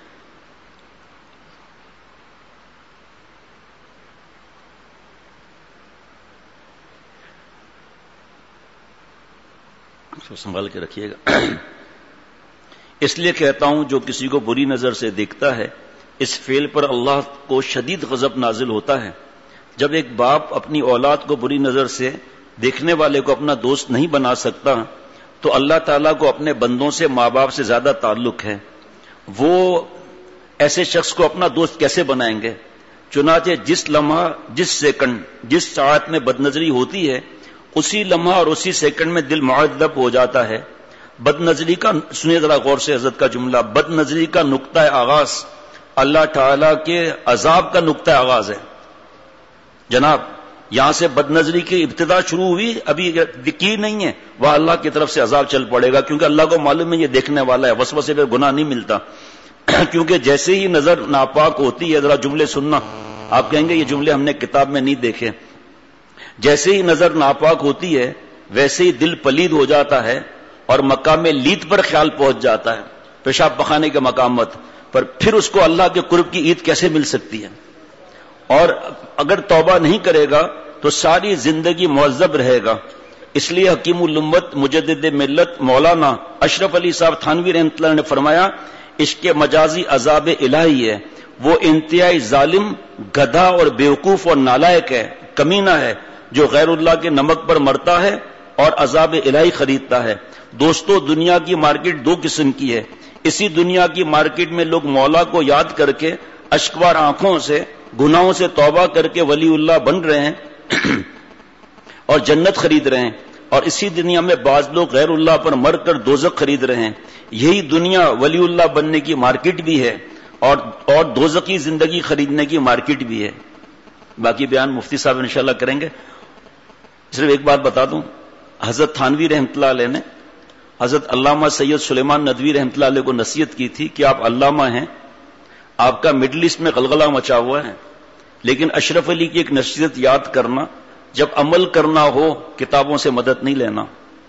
سنبھال کے رکھیے گا. اس لیے کہتا ہوں جو کسی کو بری نظر سے دیکھتا ہے اس فعل پر اللہ کو شدید غضب نازل ہوتا ہے. جب ایک باپ اپنی اولاد کو بری نظر سے دیکھنے والے کو اپنا دوست نہیں بنا سکتا تو اللہ تعالیٰ کو اپنے بندوں سے ماں باپ سے زیادہ تعلق ہے. وہ ایسے شخص کو اپنا دوست کیسے بنائیں گے؟ چنانچہ جس لمحہ، جس سیکنڈ، جس ساعت میں بد نظری ہوتی ہے، اسی لمحہ اور اسی سیکنڈ میں دل معذب ہو جاتا ہے. بد نظری کا، سنیے ذرا غور سے حضرت کا جملہ، بد نظری کا نقطہ آغاز اللہ تعالیٰ کے عذاب کا نقطہ آغاز ہے. جناب یہاں سے بد نظری کی ابتدا شروع ہوئی، ابھی کی نہیں ہے، وہ اللہ کی طرف سے عذاب چل پڑے گا، کیونکہ اللہ کو معلوم ہے یہ دیکھنے والا ہے، وسوسے پہ گناہ نہیں ملتا. کیونکہ جیسے ہی نظر ناپاک ہوتی ہے، ذرا جملے سننا، آپ کہیں گے یہ جملے ہم نے کتاب میں نہیں دیکھے. جیسے ہی نظر ناپاک ہوتی ہے ویسے ہی دل پلید ہو جاتا ہے اور مقام لیت پر خیال پہنچ جاتا ہے، پیشاب پخانے کے مقامات پر. پھر اس کو اللہ کے قرب کی عید کیسے مل سکتی ہے؟ اور اگر توبہ نہیں کرے گا تو ساری زندگی معذب رہے گا. اس لیے حکیم الامت مجدد ملت مولانا اشرف علی صاحب تھانوی رحمۃ اللہ نے فرمایا عشق مجازی عذاب الہی ہے. وہ انتہائی ظالم، گدھا اور بیوقوف اور نالائق ہے، کمینہ ہے، جو غیر اللہ کے نمک پر مرتا ہے اور عذاب الہی خریدتا ہے. دوستو دنیا کی مارکیٹ دو قسم کی ہے. اسی دنیا کی مارکیٹ میں لوگ مولا کو یاد کر کے اشکبار آنکھوں سے گناہوں سے توبہ کر کے ولی اللہ بن رہے ہیں اور جنت خرید رہے ہیں، اور اسی دنیا میں بعض لوگ غیر اللہ پر مر کر دوزخ خرید رہے ہیں. یہی دنیا ولی اللہ بننے کی مارکیٹ بھی ہے اور اور دوزخی زندگی خریدنے کی مارکیٹ بھی ہے. باقی بیان مفتی صاحب انشاءاللہ کریں گے. صرف ایک بات بتا دوں، حضرت تھانوی رحمۃ اللہ علیہ نے حضرت علامہ سید سلیمان ندوی رحمۃ اللہ علیہ کو نصیحت کی تھی کہ آپ علامہ ہیں، آپ کا مڈل ایسٹ میں غلغلہ مچا ہوا ہے، لیکن اشرف علی کی ایک نصیحت یاد کرنا، جب عمل کرنا ہو کتابوں سے مدد نہیں لینا.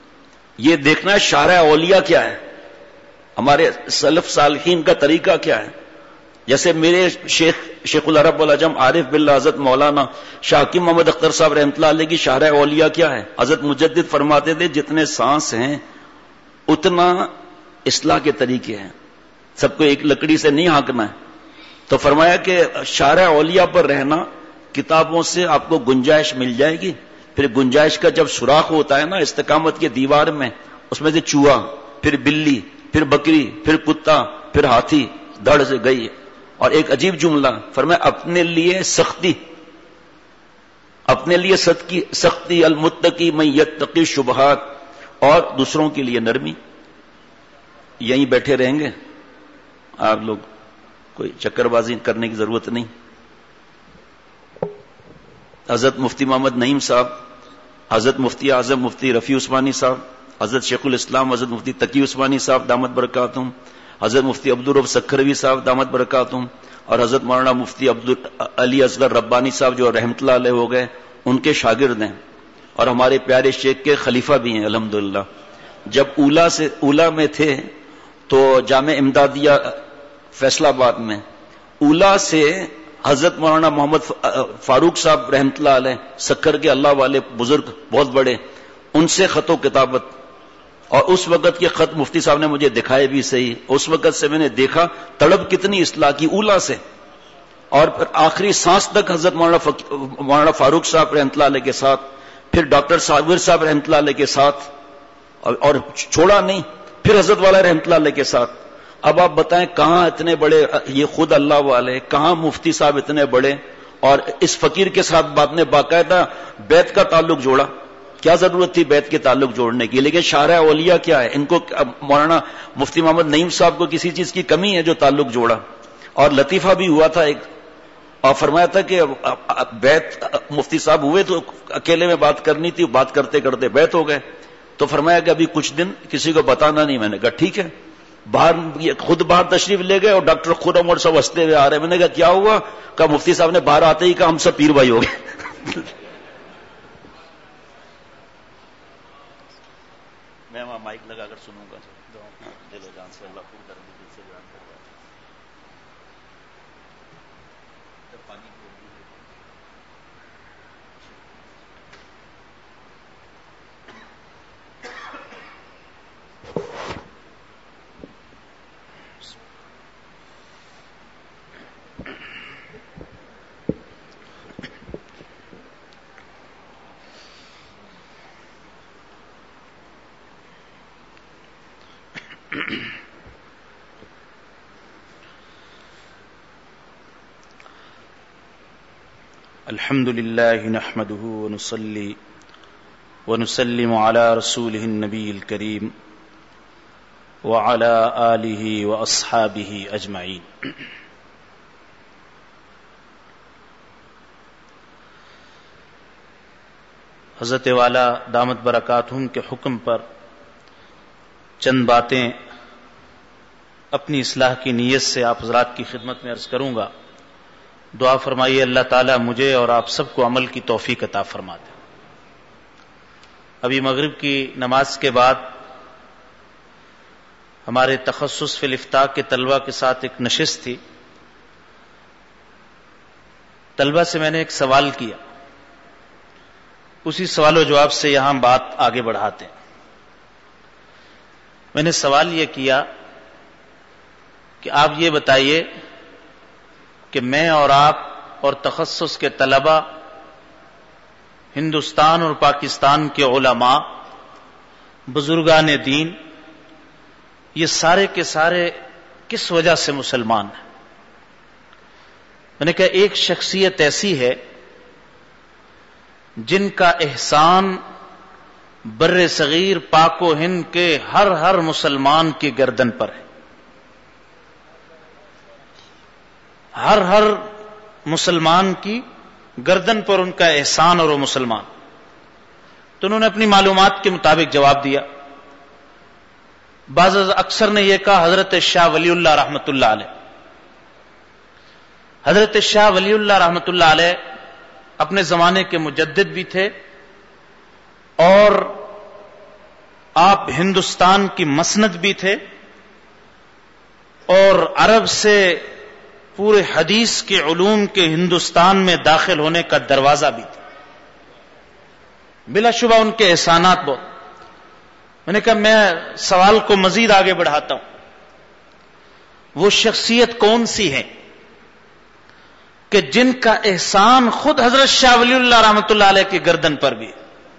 یہ دیکھنا ہے شارع اولیاء کیا ہے، ہمارے سلف صالحین کا طریقہ کیا ہے. جیسے میرے شیخ شیخ العرب والعجم عارف باللہ حضرت مولانا شاہ حکیم محمد اختر صاحب رحمۃ اللہ علیہ کی شارع اولیاء کیا ہے. حضرت مجدد فرماتے تھے جتنے سانس ہیں اتنا اصلاح کے طریقے ہیں، سب کو ایک لکڑی سے نہیں ہانکنا ہے. تو فرمایا کہ شارع اولیاء پر رہنا، کتابوں سے آپ کو گنجائش مل جائے گی. پھر گنجائش کا جب سوراخ ہوتا ہے نا استقامت کے دیوار میں، اس میں سے چوہا، پھر بلی، پھر بکری، پھر کتا، پھر ہاتھی دھڑ سے گئی. اور ایک عجیب جملہ فرمایا اپنے لیے سختی، اپنے لیے سختی سختی المتقی من یتقی شبہات، اور دوسروں کے لیے نرمی. یہیں بیٹھے رہیں گے آپ لوگ، کوئی چکر بازی کرنے کی ضرورت نہیں. حضرت مفتی محمد نعیم صاحب، حضرت مفتی اعظم مفتی رفیع عثمانی صاحب، حضرت شیخ الاسلام حضرت مفتی تقی عثمانی صاحب دامت برکاتہم، حضرت مفتی عبدالرب سکھروی صاحب دامت برکاتہم، اور حضرت مولانا مفتی عبد علی اصغر ربانی صاحب جو رحمۃ اللہ علیہ ہو گئے، ان کے شاگرد ہیں اور ہمارے پیارے شیخ کے خلیفہ بھی ہیں الحمدللہ. جب اولا سے اولا میں تھے تو جامع امدادیہ فیصلہ آباد میں، اولا سے حضرت مولانا محمد فاروق صاحب رحمۃ اللہ علیہ سکر کے اللہ والے بزرگ بہت بڑے، ان سے خط و کتابت. اور اس وقت کے خط مفتی صاحب نے مجھے دکھائے بھی صحیح، اس وقت سے میں نے دیکھا تڑپ کتنی اصلاح کی اولا سے. اور پھر آخری سانس تک حضرت مولانا فق... مولانا فاروق صاحب رحمۃ اللہ علیہ کے ساتھ، پھر ڈاکٹر صابر صاحب رحمۃ اللہ علیہ کے ساتھ، اور, اور چھوڑا نہیں، پھر حضرت والا رحمۃ اللہ علیہ کے ساتھ. اب آپ بتائیں کہاں اتنے بڑے یہ خود اللہ والے، کہاں مفتی صاحب اتنے بڑے، اور اس فقیر کے ساتھ بعد نے باقاعدہ بیت کا تعلق جوڑا. کیا ضرورت تھی بیت کے تعلق جوڑنے کی؟ لیکن شارع اولیاء کیا ہے، ان کو مولانا مفتی محمد نعیم صاحب کو کسی چیز کی کمی ہے جو تعلق جوڑا. اور لطیفہ بھی ہوا تھا ایک، اور فرمایا تھا کہ بیت مفتی صاحب ہوئے تو اکیلے میں بات کرنی تھی، بات کرتے کرتے بیت ہو گئے. تو فرمایا کہ ابھی کچھ دن کسی کو بتانا نہیں. میں نے کہا ٹھیک ہے. باہر خود باہر تشریف لے گئے اور ڈاکٹر خرم اور سب ہنستے ہوئے آ رہے ہیں. میں نے کہا کیا ہوا؟ کہا مفتی صاحب نے باہر آتے ہی کہا ہم سب پیر بھائی ہو گئے. میں وہاں مائک لگا کر سنوں گا، دل و جان سے اللہ پور کر دل سے بیان کرتا ہے. پانی الحمد لله نحمده ونصلي ونسلم على رسوله النبي الكريم وعلى آله وأصحابه أجمعين. حضرت والا دامت برکاتہم کے حکم پر چند باتیں اپنی اصلاح کی نیت سے آپ حضرات کی خدمت میں عرض کروں گا. دعا فرمائیے اللہ تعالیٰ مجھے اور آپ سب کو عمل کی توفیق عطا فرما دے. ابھی مغرب کی نماز کے بعد ہمارے تخصص فی الافتاء کے طلبہ کے ساتھ ایک نشست تھی. طلبہ سے میں نے ایک سوال کیا, اسی سوال و جواب سے یہاں بات آگے بڑھاتے ہیں. میں نے سوال یہ کیا کہ آپ یہ بتائیے کہ میں اور آپ اور تخصص کے طلبہ, ہندوستان اور پاکستان کے علماء, بزرگان دین, یہ سارے کے سارے کس وجہ سے مسلمان ہیں؟ میں نے کہا ایک شخصیت ایسی ہے جن کا احسان بر صغیر پاک و ہند کے ہر ہر مسلمان کی گردن پر ہے. ہر ہر مسلمان کی گردن پر ان کا احسان اور وہ مسلمان. تو انہوں نے اپنی معلومات کے مطابق جواب دیا. بعض اکثر نے یہ کہا حضرت شاہ ولی اللہ رحمۃ اللہ علیہ. حضرت شاہ ولی اللہ رحمۃ اللہ علیہ اپنے زمانے کے مجدد بھی تھے اور آپ ہندوستان کی مسند بھی تھے اور عرب سے پورے حدیث کے علوم کے ہندوستان میں داخل ہونے کا دروازہ بھی تھا. بلا شبہ ان کے احسانات بہت. میں نے کہا میں سوال کو مزید آگے بڑھاتا ہوں. وہ شخصیت کون سی ہے کہ جن کا احسان خود حضرت شاہ ولی اللہ رحمۃ اللہ علیہ کی گردن پر بھی,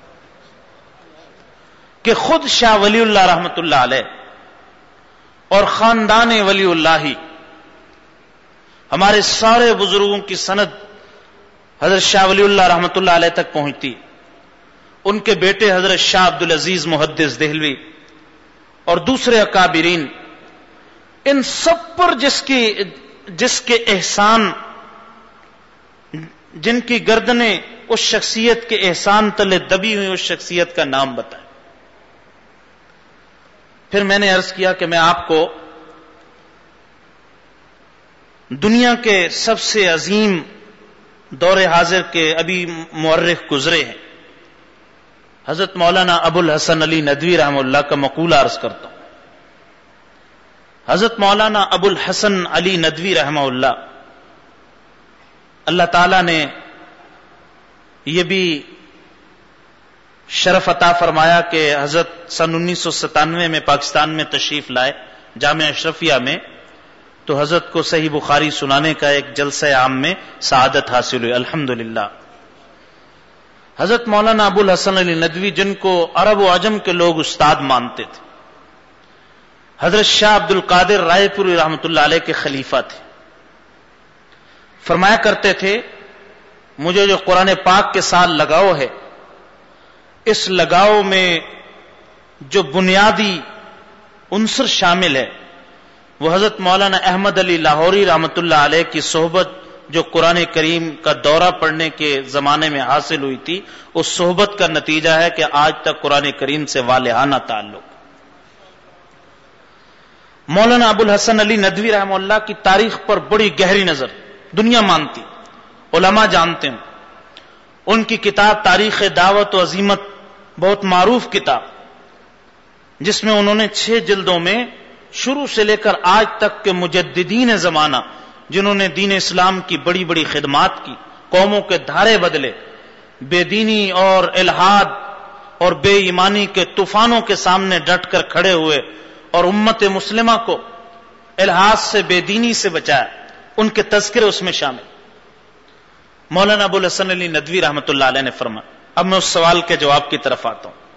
کہ خود شاہ ولی اللہ رحمۃ اللہ علیہ اور خاندان ولی اللہ ہی, ہمارے سارے بزرگوں کی سند حضرت شاہ ولی اللہ رحمۃ اللہ علیہ تک پہنچتی. ان کے بیٹے حضرت شاہ عبد العزیز محدث دہلوی اور دوسرے اکابرین, ان سب پر جس کی جس کے احسان, جن کی گردنیں اس شخصیت کے احسان تلے دبی ہوئی, اس شخصیت کا نام بتائیں. پھر میں نے عرض کیا کہ میں آپ کو دنیا کے سب سے عظیم دور حاضر کے ابھی مورخ گزرے ہیں حضرت مولانا ابو الحسن علی ندوی رحمہ اللہ کا مقولہ عرض کرتا ہوں. حضرت مولانا ابو الحسن علی ندوی رحمہ اللہ, اللہ تعالی نے یہ بھی شرف عطا فرمایا کہ حضرت سن انیس سو ستانوے میں پاکستان میں تشریف لائے جامعہ اشرفیہ میں, تو حضرت کو صحیح بخاری سنانے کا ایک جلسہ عام میں سعادت حاصل ہوئی الحمدللہ. حضرت مولانا ابو الحسن علی ندوی جن کو عرب و عجم کے لوگ استاد مانتے تھے, حضرت شاہ عبد القادر رائے پوری رحمۃ اللہ علیہ کے خلیفہ تھے. فرمایا کرتے تھے مجھے جو قرآن پاک کے ساتھ لگاؤ ہے, اس لگاؤ میں جو بنیادی عنصر شامل ہے وہ حضرت مولانا احمد علی لاہوری رحمۃ اللہ علیہ کی صحبت جو قرآن کریم کا دورہ پڑھنے کے زمانے میں حاصل ہوئی تھی, اس صحبت کا نتیجہ ہے کہ آج تک قرآن کریم سے والہانہ تعلق. مولانا ابو الحسن علی ندوی رحمہ اللہ کی تاریخ پر بڑی گہری نظر دنیا مانتی, علماء جانتے ہیں. ان کی کتاب تاریخ دعوت و عظیمت بہت معروف کتاب, جس میں انہوں نے چھ جلدوں میں شروع سے لے کر آج تک کے مجددین زمانہ جنہوں نے دین اسلام کی بڑی بڑی خدمات کی, قوموں کے دھارے بدلے, بے دینی اور الحاد اور بے ایمانی کے طوفانوں کے سامنے ڈٹ کر کھڑے ہوئے اور امت مسلمہ کو الحاد سے, بے دینی سے بچایا, ان کے تذکرے اس میں شامل. مولانا ابو الحسن علی ندوی رحمۃ اللہ علیہ نے فرمایا. اب میں اس سوال کے جواب کی طرف آتا ہوں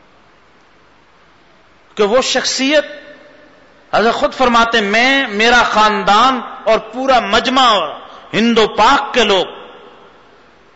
کہ وہ شخصیت حضرت خود فرماتے میں, میرا خاندان اور پورا مجمع اور ہند و پاک کے لوگ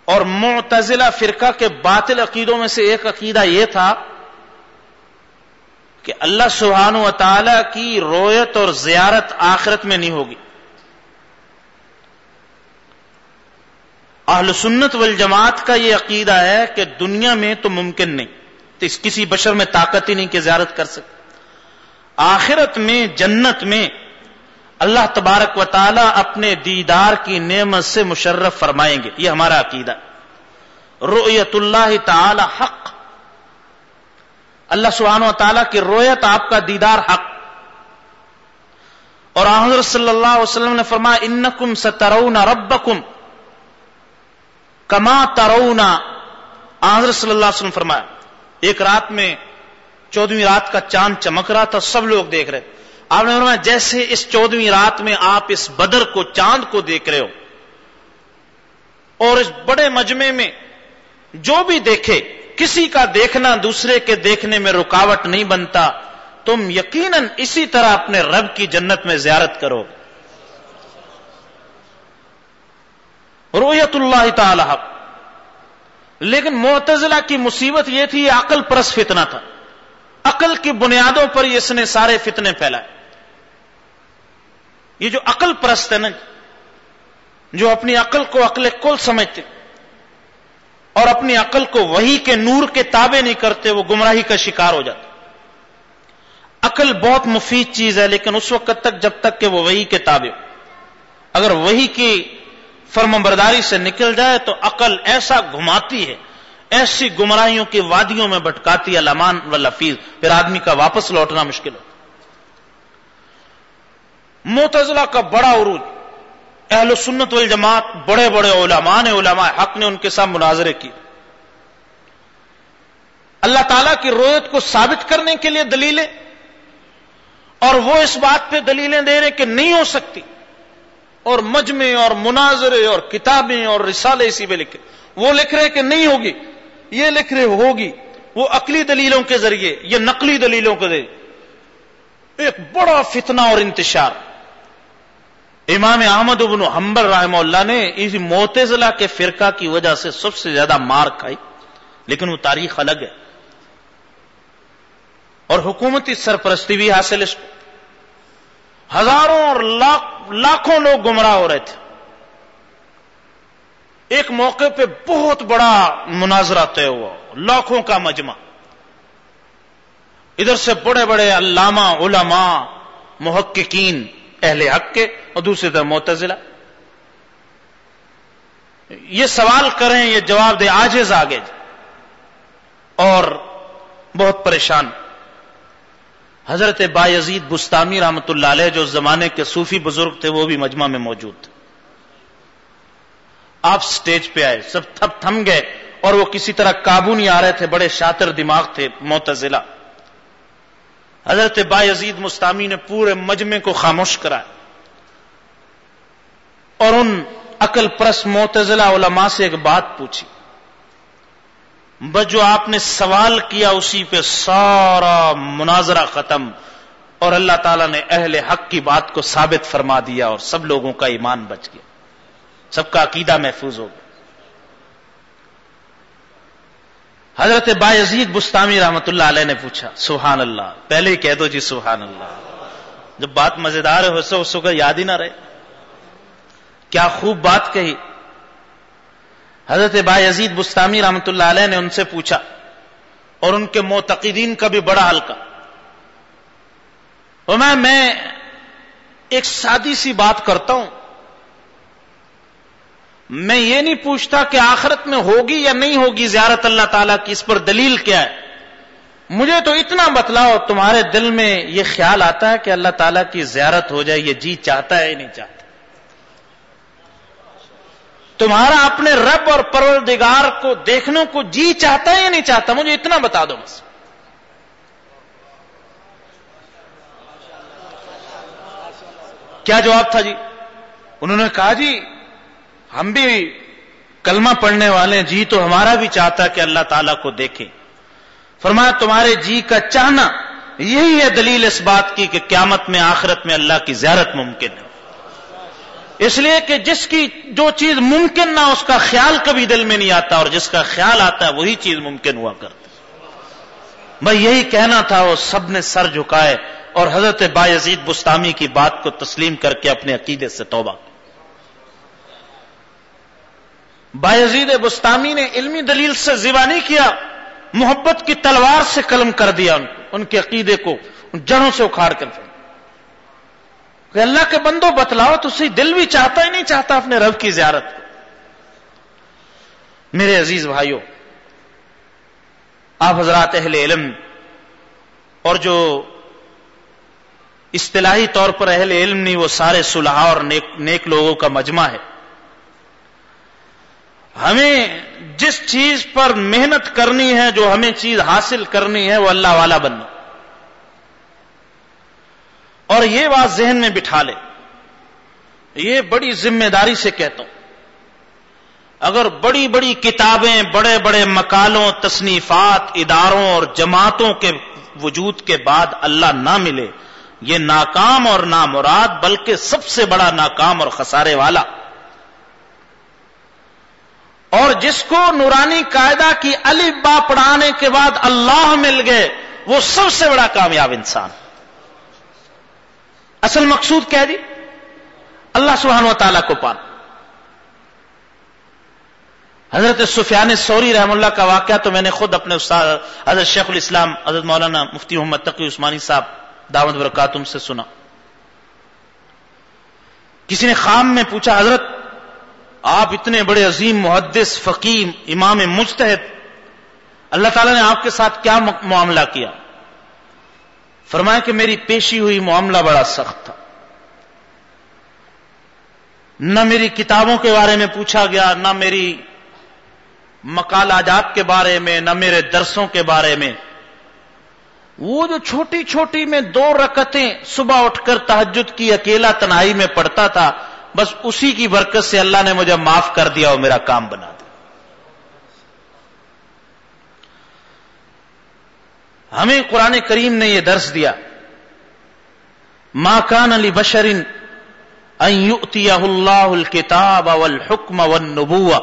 اور معتزلہ فرقہ کے باطل عقیدوں میں سے ایک عقیدہ یہ تھا کہ اللہ سبحانہ و تعالی کی رویت اور زیارت آخرت میں نہیں ہوگی. اہل سنت والجماعت کا یہ عقیدہ ہے کہ دنیا میں تو ممکن نہیں، تو اس کسی بشر میں طاقت ہی نہیں کہ زیارت کر سکے. آخرت میں جنت میں اللہ تبارک و تعالی اپنے دیدار کی نعمت سے مشرف فرمائیں گے. یہ ہمارا عقیدہ. رؤیت اللہ تعالی حق، اللہ سبحانہ و تعالیٰ کی رؤیت، آپ کا دیدار حق. اور حضرت صلی اللہ علیہ وسلم نے فرمایا انکم سترون ربکم کما ترون. حضرت صلی اللہ علیہ وسلم فرمایا ایک رات میں چودہویں رات کا چاند چمک رہا تھا، سب لوگ دیکھ رہے. آپ نے فرمایا جیسے اس چودہویں رات میں آپ اس بدر کو، چاند کو دیکھ رہے ہو، اور اس بڑے مجمع میں جو بھی دیکھے، کسی کا دیکھنا دوسرے کے دیکھنے میں رکاوٹ نہیں بنتا، تم یقیناً اسی طرح اپنے رب کی جنت میں زیارت کرو. رؤیت اللہ تعالی حق. لیکن معتزلہ کی مصیبت یہ تھی، یہ عقل پرست فتنہ تھا. عقل کی بنیادوں پر اس نے سارے فتنے پھیلائے. یہ جو عقل پرست ہے نا، جو اپنی عقل کو عقل کل سمجھتے اور اپنی عقل کو وحی کے نور کے تابع نہیں کرتے، وہ گمراہی کا شکار ہو جاتے. عقل بہت مفید چیز ہے، لیکن اس وقت تک جب تک کہ وہ وحی کے تابع ہو. اگر وحی کی فرمانبرداری سے نکل جائے تو عقل ایسا گھماتی ہے، ایسی گمراہیوں کی وادیوں میں بھٹکاتی ہے، لامان و لفیظ، پھر آدمی کا واپس لوٹنا مشکل ہو. معتزلہ کا بڑا عروج، اہل سنت والجماعت بڑے بڑے علماء نے، علماء حق نے ان کے ساتھ مناظرے کی. اللہ تعالیٰ کی رؤیت کو ثابت کرنے کے لیے دلیلیں، اور وہ اس بات پہ دلیلیں دے رہے کہ نہیں ہو سکتی، اور مجمع اور مناظرے اور کتابیں اور رسالے اسی پہ لکھے. وہ لکھ رہے کہ نہیں ہوگی، یہ لکھ رہے ہوگی. وہ عقلی دلیلوں کے ذریعے، یہ نقلی دلیلوں کے ذریعے. ایک بڑا فتنہ اور انتشار. امام احمد بن حنبل رحمہ اللہ نے اس معتزلہ کے فرقہ کی وجہ سے سب سے زیادہ مار کھائی، لیکن وہ تاریخ الگ ہے. اور حکومتی سرپرستی بھی حاصل اس کو. ہزاروں اور لاکھ لاکھوں لوگ گمراہ ہو رہے تھے. ایک موقع پہ بہت بڑا مناظرہ طے ہوا، لاکھوں کا مجمع. ادھر سے بڑے بڑے علامہ، علماء، محققین اہل حق کے، اور دوسری طرف معتزلہ. یہ سوال کریں، یہ جواب دے، عاجز آگے اور بہت پریشان. حضرت بایزید بستامی رحمۃ اللہ علیہ جو زمانے کے صوفی بزرگ تھے، وہ بھی مجمع میں موجود تھے. آپ سٹیج پہ آئے، سب تھپ تھم گئے، اور وہ کسی طرح قابو نہیں آ رہے تھے. بڑے شاطر دماغ تھے معتزلہ. حضرت بایزید بستامی نے پورے مجمع کو خاموش کرایا، اور ان عقل پرست معتزلہ علماء سے ایک بات پوچھی. بس جو آپ نے سوال کیا اسی پہ سارا مناظرہ ختم، اور اللہ تعالیٰ نے اہل حق کی بات کو ثابت فرما دیا، اور سب لوگوں کا ایمان بچ گیا، سب کا عقیدہ محفوظ ہو گیا. حضرت بایزید بستامی رحمت اللہ علیہ نے پوچھا، سبحان اللہ، پہلے ہی کہہ دو جی سبحان اللہ، جب بات مزیدار ہو سو اس کو یاد ہی نہ رہے. کیا خوب بات کہی. حضرت بایزید بستامی رحمت اللہ علیہ نے ان سے پوچھا، اور ان کے معتقدین کا بھی بڑا حلقہ. اور میں میں ایک سادی سی بات کرتا ہوں، میں یہ نہیں پوچھتا کہ آخرت میں ہوگی یا نہیں ہوگی زیارت اللہ تعالیٰ کی، اس پر دلیل کیا ہے. مجھے تو اتنا بتلاؤ، تمہارے دل میں یہ خیال آتا ہے کہ اللہ تعالیٰ کی زیارت ہو جائے، یہ جی چاہتا ہے یا نہیں چاہتا؟ تمہارا اپنے رب اور پروردگار کو دیکھنے کو جی چاہتا ہے یا نہیں چاہتا؟ مجھے اتنا بتا دو بس. کیا جواب تھا جی؟ انہوں نے کہا جی ہم بھی کلمہ پڑھنے والے ہیں، جی تو ہمارا بھی چاہتا ہے کہ اللہ تعالیٰ کو دیکھیں. فرمایا تمہارے جی کا چاہنا یہی ہے دلیل اس بات کی کہ قیامت میں، آخرت میں اللہ کی زیارت ممکن ہے. اس لیے کہ جس کی جو چیز ممکن نہ اس کا خیال کبھی دل میں نہیں آتا، اور جس کا خیال آتا ہے وہی چیز ممکن ہوا کرتی۔ بھائی یہی کہنا تھا، وہ سب نے سر جھکائے اور حضرت بایزید بسطامی کی بات کو تسلیم کر کے اپنے عقیدے سے توبہ کی۔ بایزید بسطامی نے علمی دلیل سے ذبح نہیں کیا، محبت کی تلوار سے قلم کر دیا ان کو، ان کے عقیدے کو جڑوں سے اکھاڑ کر دیا کہ اللہ کے بندو بتلاؤ تو صحیح، دل بھی چاہتا ہی نہیں چاہتا اپنے رب کی زیارت کو۔ میرے عزیز بھائیوں، آپ حضرات اہل علم اور جو اصطلاحی طور پر اہل علم نہیں، وہ سارے صلحاء اور نیک, نیک لوگوں کا مجمع ہے۔ ہمیں جس چیز پر محنت کرنی ہے، جو ہمیں چیز حاصل کرنی ہے، وہ اللہ والا بننا، اور یہ بات ذہن میں بٹھا لے، یہ بڑی ذمہ داری سے کہتا ہوں۔ اگر بڑی بڑی کتابیں، بڑے بڑے مقالوں، تصنیفات، اداروں اور جماعتوں کے وجود کے بعد اللہ نہ ملے، یہ ناکام اور نامراد، بلکہ سب سے بڑا ناکام اور خسارے والا۔ اور جس کو نورانی قاعدہ کی الف با پڑھانے کے بعد اللہ مل گئے، وہ سب سے بڑا کامیاب انسان۔ اصل مقصود کیا جی؟ اللہ سبحانہ و تعالیٰ کو پانا۔ حضرت سفیان ثوری رحم اللہ کا واقعہ تو میں نے خود اپنے استاد حضرت شیخ الاسلام حضرت مولانا مفتی محمد تقی عثمانی صاحب دعوت برکاتہم سے سنا۔ کسی نے خام میں پوچھا، حضرت آپ اتنے بڑے عظیم محدث، فقیہ، امام مجتہد، اللہ تعالیٰ نے آپ کے ساتھ کیا معاملہ کیا؟ فرمایا کہ میری پیشی ہوئی معاملہ بڑا سخت تھا، نہ میری کتابوں کے بارے میں پوچھا گیا، نہ میری مقالات کے بارے میں، نہ میرے درسوں کے بارے میں۔ وہ جو چھوٹی چھوٹی میں دو رکعتیں صبح اٹھ کر تہجد کی اکیلا تنہائی میں پڑھتا تھا، بس اسی کی برکت سے اللہ نے مجھے معاف کر دیا اور میرا کام بنا دیا۔ ہمیں قرآن کریم نے یہ درس دیا، ما کان لبشر ان یؤتیہ اللہ الکتاب والحکم والنبوہ،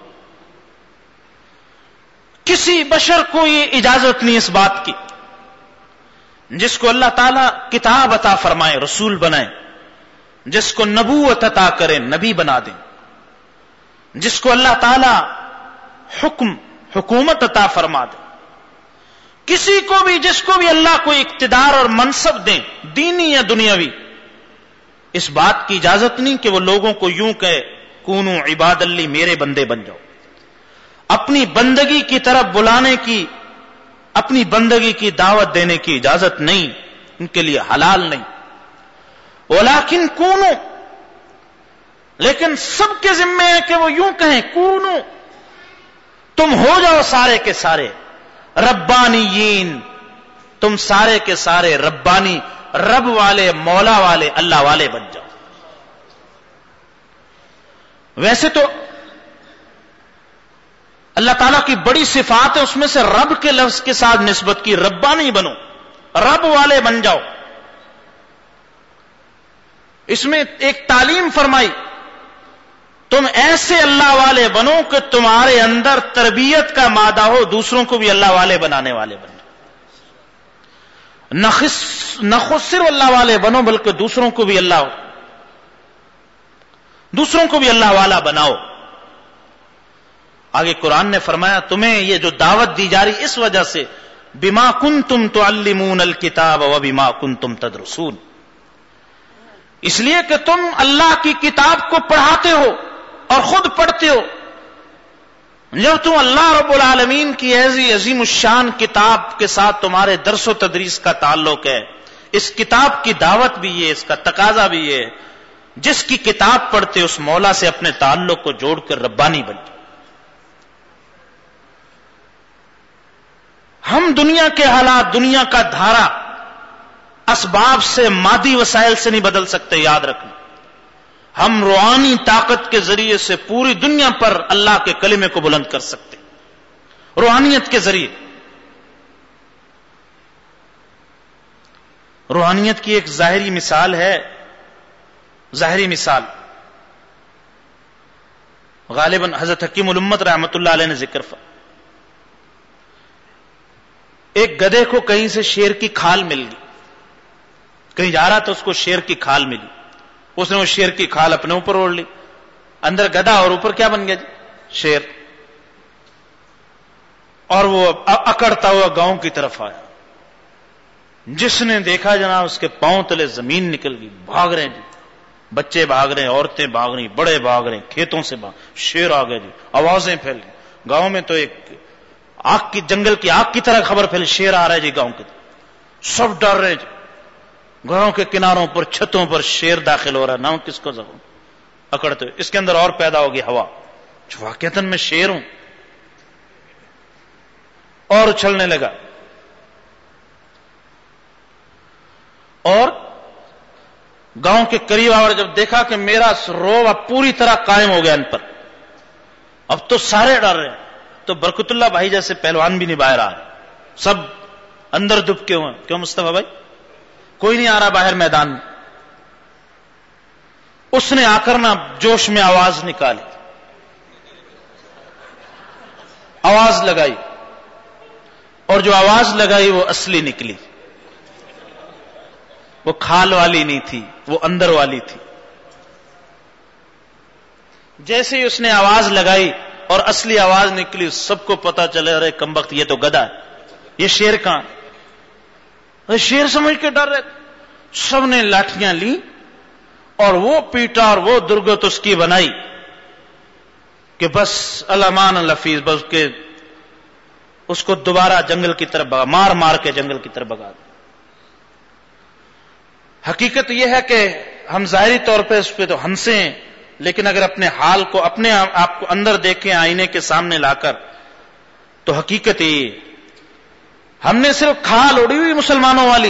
کسی بشر کو یہ اجازت نہیں اس بات کی، جس کو اللہ تعالیٰ کتاب عطا فرمائے، رسول بنائے، جس کو نبوت عطا کرے، نبی بنا دیں، جس کو اللہ تعالیٰ حکم، حکومت عطا فرما دے، کسی کو بھی، جس کو بھی اللہ کو اقتدار اور منصب دیں، دینی یا دنیاوی، اس بات کی اجازت نہیں کہ وہ لوگوں کو یوں کہے کونو عباد لی، میرے بندے بن جاؤ۔ اپنی بندگی کی طرف بلانے کی، اپنی بندگی کی دعوت دینے کی اجازت نہیں، ان کے لیے حلال نہیں۔ ولیکن کونو، لیکن سب کے ذمے ہے کہ وہ یوں کہیں کونو، تم ہو جاؤ سارے کے سارے ربانیین، تم سارے کے سارے ربانی، رب والے، مولا والے، اللہ والے بن جاؤ۔ ویسے تو اللہ تعالیٰ کی بڑی صفات ہے، اس میں سے رب کے لفظ کے ساتھ نسبت کی، ربانی بنو، رب والے بن جاؤ۔ اس میں ایک تعلیم فرمائی، تم ایسے اللہ والے بنو کہ تمہارے اندر تربیت کا مادہ ہو، دوسروں کو بھی اللہ والے بنانے والے بنو۔ نہ خود صرف اللہ والے بنو، بلکہ دوسروں کو بھی اللہ دوسروں کو بھی اللہ والا بناؤ۔ آگے قرآن نے فرمایا تمہیں یہ جو دعوت دی جا رہی اس وجہ سے، بما کنتم تعلمون الکتاب وبما کنتم تدرسون، اس لیے کہ تم اللہ کی کتاب کو پڑھاتے ہو اور خود پڑھتے ہو۔ جب تم اللہ رب العالمین کی ایسی عظیم الشان کتاب کے ساتھ تمہارے درس و تدریس کا تعلق ہے، اس کتاب کی دعوت بھی ہے، اس کا تقاضا بھی ہے، جس کی کتاب پڑھتے اس مولا سے اپنے تعلق کو جوڑ کر ربانی بن جائے۔ ہم دنیا کے حالات، دنیا کا دھارا اسباب سے، مادی وسائل سے نہیں بدل سکتے، یاد رکھنا۔ ہم روحانی طاقت کے ذریعے سے پوری دنیا پر اللہ کے کلمے کو بلند کر سکتے، روحانیت کے ذریعے۔ روحانیت کی ایک ظاہری مثال ہے، ظاہری مثال غالباً حضرت حکیم الامت رحمت اللہ علیہ نے ذکر فرمایا، ایک گدھے کو کہیں سے شیر کی کھال مل گئی، کہیں جا رہا تو اس کو شیر کی کھال ملی، اس نے وہ شیر کی کھال اپنے اوپر اوڑھ لی، اندر گدھا اور اوپر کیا بن گیا جی؟ شیر، اور وہ اکڑتا ہوا گاؤں کی طرف آیا، جس نے دیکھا جناب اس کے پاؤں تلے زمین نکل گئی، بھاگ رہے جی، بچے بھاگ رہے ہیں، عورتیں بھاگ رہی، بڑے بھاگ رہے ہیں، کھیتوں سے بھاگ، شیر آ گیا جی، آوازیں پھیل گئی گاؤں میں، تو ایک آگ کی جنگل کی آگ کی طرح خبر پھیلی، شیر آ رہا ہے جی گاؤں کی طرف، سب ڈر رہے جی، گھروں کے کناروں پر چھتوں پر شیر داخل ہو رہا ہے، نہ کس کو زخم اکڑتے ہوئے، اس کے اندر اور پیدا ہوگی ہوا، جو واقعتاً میں شیر ہوں، اور اچھلنے لگا، اور گاؤں کے قریب آ جب دیکھا کہ میرا روب اب پوری طرح قائم ہو گیا ان پر، اب تو سارے ڈر رہے ہیں، تو برکت اللہ بھائی جیسے پہلوان بھی نہیں باہر آ رہے، سب اندر دبکے ہوئے، کیوں مصطفیٰ بھائی؟ کوئی نہیں آ رہا باہر میدان میں۔ اس نے آ کر نا جوش میں آواز نکالی، آواز لگائی، اور جو آواز لگائی وہ اصلی نکلی، وہ کھال والی نہیں تھی، وہ اندر والی تھی۔ جیسے ہی اس نے آواز لگائی اور اصلی آواز نکلی، سب کو پتا چلے ارے کمبخت یہ تو گدھا ہے، یہ شیر کہاں؟ شیر سمجھ کے ڈر رہے، سب نے لاٹھیاں لی اور وہ پیٹا اور وہ درگت اس کی بنائی کہ بس الامان الحفیظ، بس کے اس کو دوبارہ جنگل کی طرف بگا، مار مار کے جنگل کی طرف بگا دیا۔ حقیقت یہ ہے کہ ہم ظاہری طور پہ اس پہ تو ہنسے ہیں، لیکن اگر اپنے حال کو، اپنے آپ کو اندر دیکھیں آئینے کے سامنے لا کر، تو حقیقت یہ ہے ہم نے صرف کھال اڑی ہوئی مسلمانوں والی،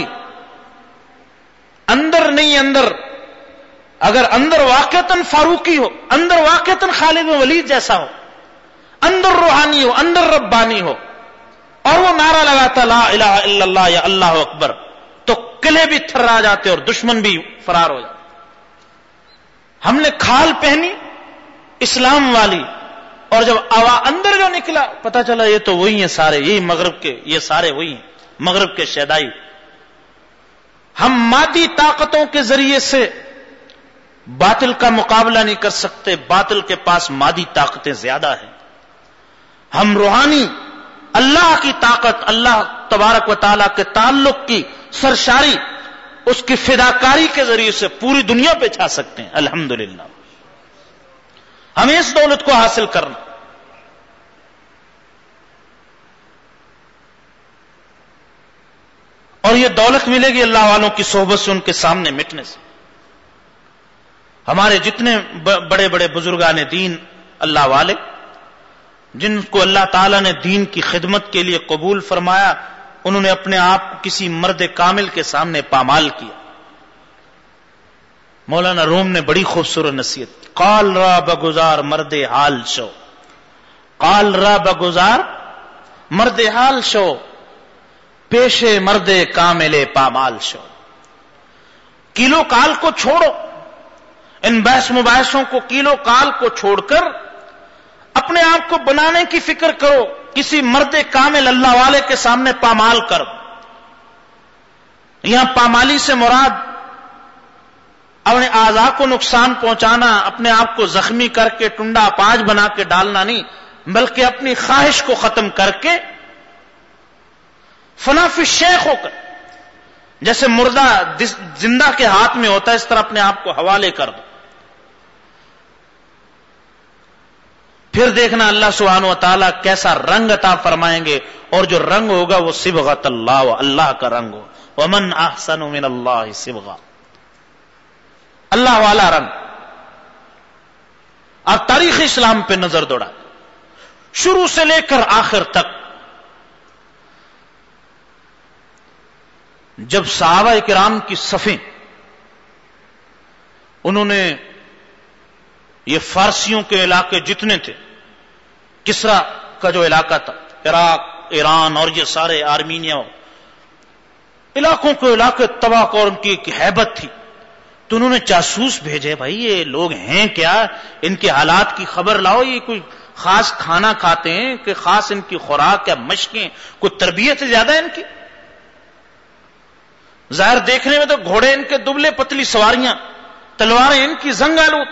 اندر نہیں، اندر اگر اندر واقعتاً فاروقی ہو، اندر واقعتاً خالد بن ولید جیسا ہو، اندر روحانی ہو، اندر ربانی ہو، اور وہ نعرہ لگاتا لا الہ الا اللہ یا اللہ اکبر، تو قلعے بھی تھرا جاتے اور دشمن بھی فرار ہو جاتے۔ ہم نے کھال پہنی اسلام والی، اور جب آوا اندر جو نکلا پتا چلا یہ تو وہی ہیں سارے، یہی مغرب کے، یہ سارے وہی ہیں مغرب کے شیدائی۔ ہم مادی طاقتوں کے ذریعے سے باطل کا مقابلہ نہیں کر سکتے، باطل کے پاس مادی طاقتیں زیادہ ہیں۔ ہم روحانی اللہ کی طاقت، اللہ تبارک و تعالیٰ کے تعلق کی سرشاری، اس کی فداکاری کے ذریعے سے پوری دنیا پہ چھا سکتے ہیں۔ الحمدللہ ہمیں اس دولت کو حاصل کرنا، اور یہ دولت ملے گی اللہ والوں کی صحبت سے، ان کے سامنے مٹنے سے۔ ہمارے جتنے بڑے بڑے بزرگان دین اللہ والے، جن کو اللہ تعالیٰ نے دین کی خدمت کے لیے قبول فرمایا، انہوں نے اپنے آپ کو کسی مرد کامل کے سامنے پامال کیا۔ مولانا روم نے بڑی خوبصورت نصیحت کی، قال را بگزار مرد حال شو، قال را بگزار مرد حال شو، پیشے مرد کامل پامال شو۔ کیلو کال کو چھوڑو، ان بحث مباحثوں کو، کیلو کال کو چھوڑ کر اپنے آپ کو بنانے کی فکر کرو، کسی مرد کامل اللہ والے کے سامنے پامال کر۔ یہاں پامالی سے مراد اپنے اعضاء کو نقصان پہنچانا، اپنے آپ کو زخمی کر کے ٹنڈا پاج بنا کے ڈالنا نہیں، بلکہ اپنی خواہش کو ختم کر کے فنا فی الشیخ ہو کر، جیسے مردہ زندہ کے ہاتھ میں ہوتا ہے اس طرح اپنے آپ کو حوالے کر دو۔ پھر دیکھنا اللہ سبحانہ و تعالیٰ کیسا رنگ عطا فرمائیں گے، اور جو رنگ ہوگا وہ صبغۃ اللہ، و اللہ کا رنگ ہو۔ ومن احسن من اللہ صبغہ، اللہ والا رنگ۔ آپ تاریخ اسلام پہ نظر دوڑا، شروع سے لے کر آخر تک، جب صحابہ کرام کی صفیں، انہوں نے یہ فارسیوں کے علاقے جتنے تھے، کسرا کا جو علاقہ تھا، عراق، ایران اور یہ سارے آرمینیا علاقوں کے علاقے تباہ کو، اور ان کی ایک ہیبت تھی، تو انہوں نے جاسوس بھیجے، بھائی یہ لوگ ہیں کیا، ان کے حالات کی خبر لاؤ، یہ کوئی خاص کھانا کھاتے ہیں کہ خاص ان کی خوراک یا مشقیں، کوئی تربیت زیادہ ہے ان کی؟ ظاہر دیکھنے میں تو گھوڑے ان کے دبلے پتلی سواریاں، تلواریں ان کی زنگ آلود،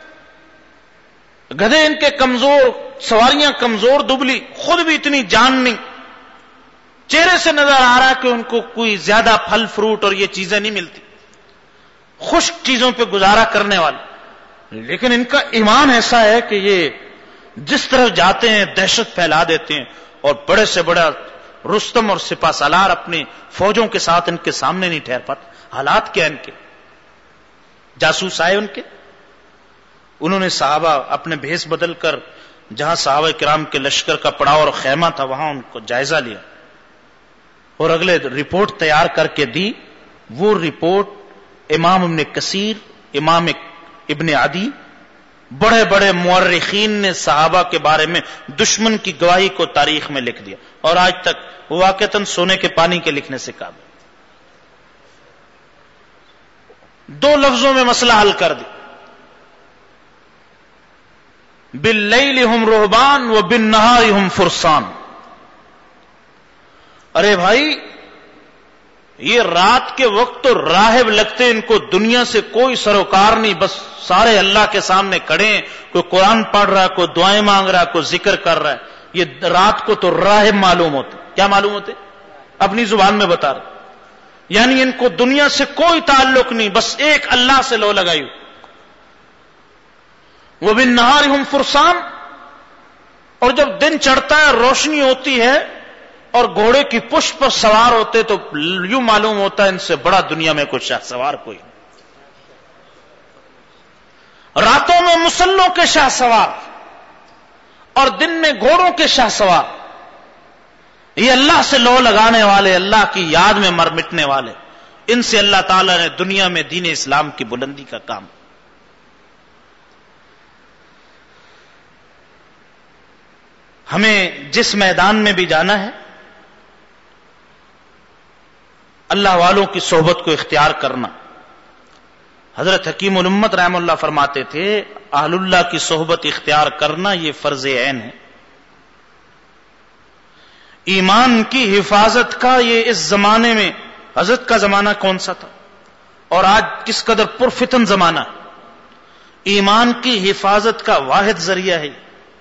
گدھے ان کے کمزور، سواریاں کمزور دبلی، خود بھی اتنی جان نہیں، چہرے سے نظر آ رہا کہ ان کو کوئی زیادہ پھل فروٹ اور یہ چیزیں نہیں ملتی، خشک چیزوں پہ گزارا کرنے والے، لیکن ان کا ایمان ایسا ہے کہ یہ جس طرف جاتے ہیں دہشت پھیلا دیتے ہیں، اور بڑے سے بڑا رستم اور سپہ سالار اپنی فوجوں کے ساتھ ان کے سامنے نہیں ٹھہر پاتے۔ حالات کیا ان کے؟ جاسوس آئے ان کے، انہوں نے صحابہ اپنے بھیس بدل کر جہاں صحابہ کرام کے لشکر کا پڑاؤ اور خیمہ تھا وہاں ان کو جائزہ لیا اور اگلے رپورٹ تیار کر کے دی۔ وہ رپورٹ امام ابن کثیر، امام ابن عدی، بڑے بڑے مورخین نے صحابہ کے بارے میں دشمن کی گواہی کو تاریخ میں لکھ دیا، اور آج تک وہ واقعتاً سونے کے پانی کے لکھنے سے قابل۔ دو لفظوں میں مسئلہ حل کر دی، باللیل ہم رہبان و بالنہار ہم فرسان۔ ارے بھائی یہ رات کے وقت تو راہب لگتے، ان کو دنیا سے کوئی سروکار نہیں، بس سارے اللہ کے سامنے کھڑے ہیں، کوئی قرآن پڑھ رہا ہے، کوئی دعائیں مانگ رہا ہے، کوئی ذکر کر رہا ہے۔ یہ رات کو تو راہب معلوم ہوتے۔ کیا معلوم ہوتے؟ اپنی زبان میں بتا رہے، یعنی ان کو دنیا سے کوئی تعلق نہیں، بس ایک اللہ سے لو لگائی ہو۔ وہ بالنہار ہم فرسان، اور جب دن چڑھتا ہے روشنی ہوتی ہے اور گھوڑے کی پشت پر سوار ہوتے تو یوں معلوم ہوتا ہے ان سے بڑا دنیا میں کوئی شاہ سوار کوئی۔ راتوں میں مسلوں کے شاہ سوار اور دن میں گھوڑوں کے شاہ سوار، یہ اللہ سے لو لگانے والے، اللہ کی یاد میں مر مٹنے والے، ان سے اللہ تعالیٰ نے دنیا میں دین اسلام کی بلندی کا کام۔ ہمیں جس میدان میں بھی جانا ہے اللہ والوں کی صحبت کو اختیار کرنا۔ حضرت حکیم الامت رحم اللہ فرماتے تھے اہل اللہ کی صحبت اختیار کرنا یہ فرض عین ہے۔ ایمان کی حفاظت کا یہ اس زمانے میں، حضرت کا زمانہ کون سا تھا اور آج کس قدر پرفتن زمانہ، ایمان کی حفاظت کا واحد ذریعہ ہے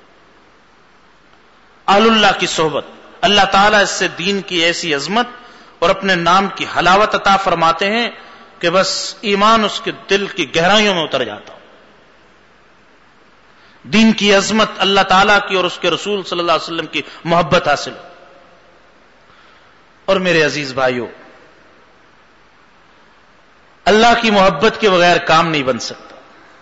اہل اللہ کی صحبت۔ اللہ تعالیٰ اس سے دین کی ایسی عظمت اور اپنے نام کی حلاوت عطا فرماتے ہیں کہ بس ایمان اس کے دل کی گہرائیوں میں اتر جاتا ہو۔ دین کی عظمت، اللہ تعالیٰ کی اور اس کے رسول صلی اللہ علیہ وسلم کی محبت حاصل ہو۔ اور میرے عزیز بھائیوں، اللہ کی محبت کے بغیر کام نہیں بن سکتا۔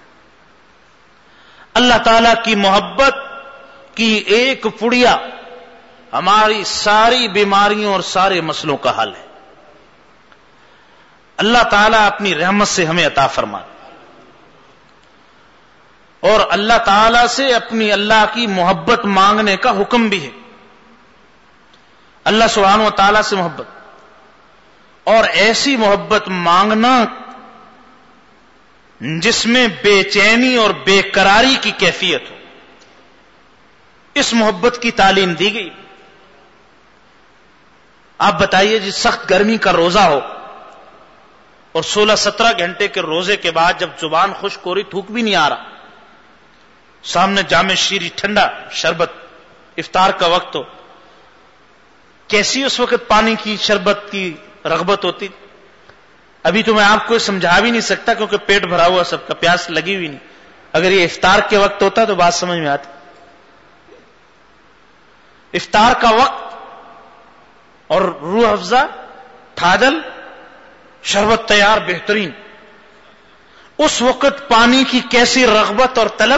اللہ تعالیٰ کی محبت کی ایک پڑیا ہماری ساری بیماریوں اور سارے مسئلوں کا حل ہے۔ اللہ تعالیٰ اپنی رحمت سے ہمیں عطا فرمائے، اور اللہ تعالیٰ سے اپنی اللہ کی محبت مانگنے کا حکم بھی ہے۔ اللہ سبحانہ و تعالیٰ سے محبت، اور ایسی محبت مانگنا جس میں بے چینی اور بے قراری کی کیفیت ہو، اس محبت کی تعلیم دی گئی۔ آپ بتائیے جی، سخت گرمی کا روزہ ہو اور سولہ سترہ گھنٹے کے روزے کے بعد جب زبان خشک ہو رہی، تھوک بھی نہیں آ رہا، سامنے جام شیری ٹھنڈا شربت، افطار کا وقت ہو، کیسی اس وقت پانی کی شربت کی رغبت ہوتی؟ ابھی تو میں آپ کو سمجھا بھی نہیں سکتا کیونکہ پیٹ بھرا ہوا سب کا، پیاس لگی ہوئی نہیں۔ اگر یہ افطار کے وقت ہوتا تو بات سمجھ میں آتی۔ افطار کا وقت اور روح افزا ٹھاڈل شربت تیار بہترین، اس وقت پانی کی کیسی رغبت اور طلب،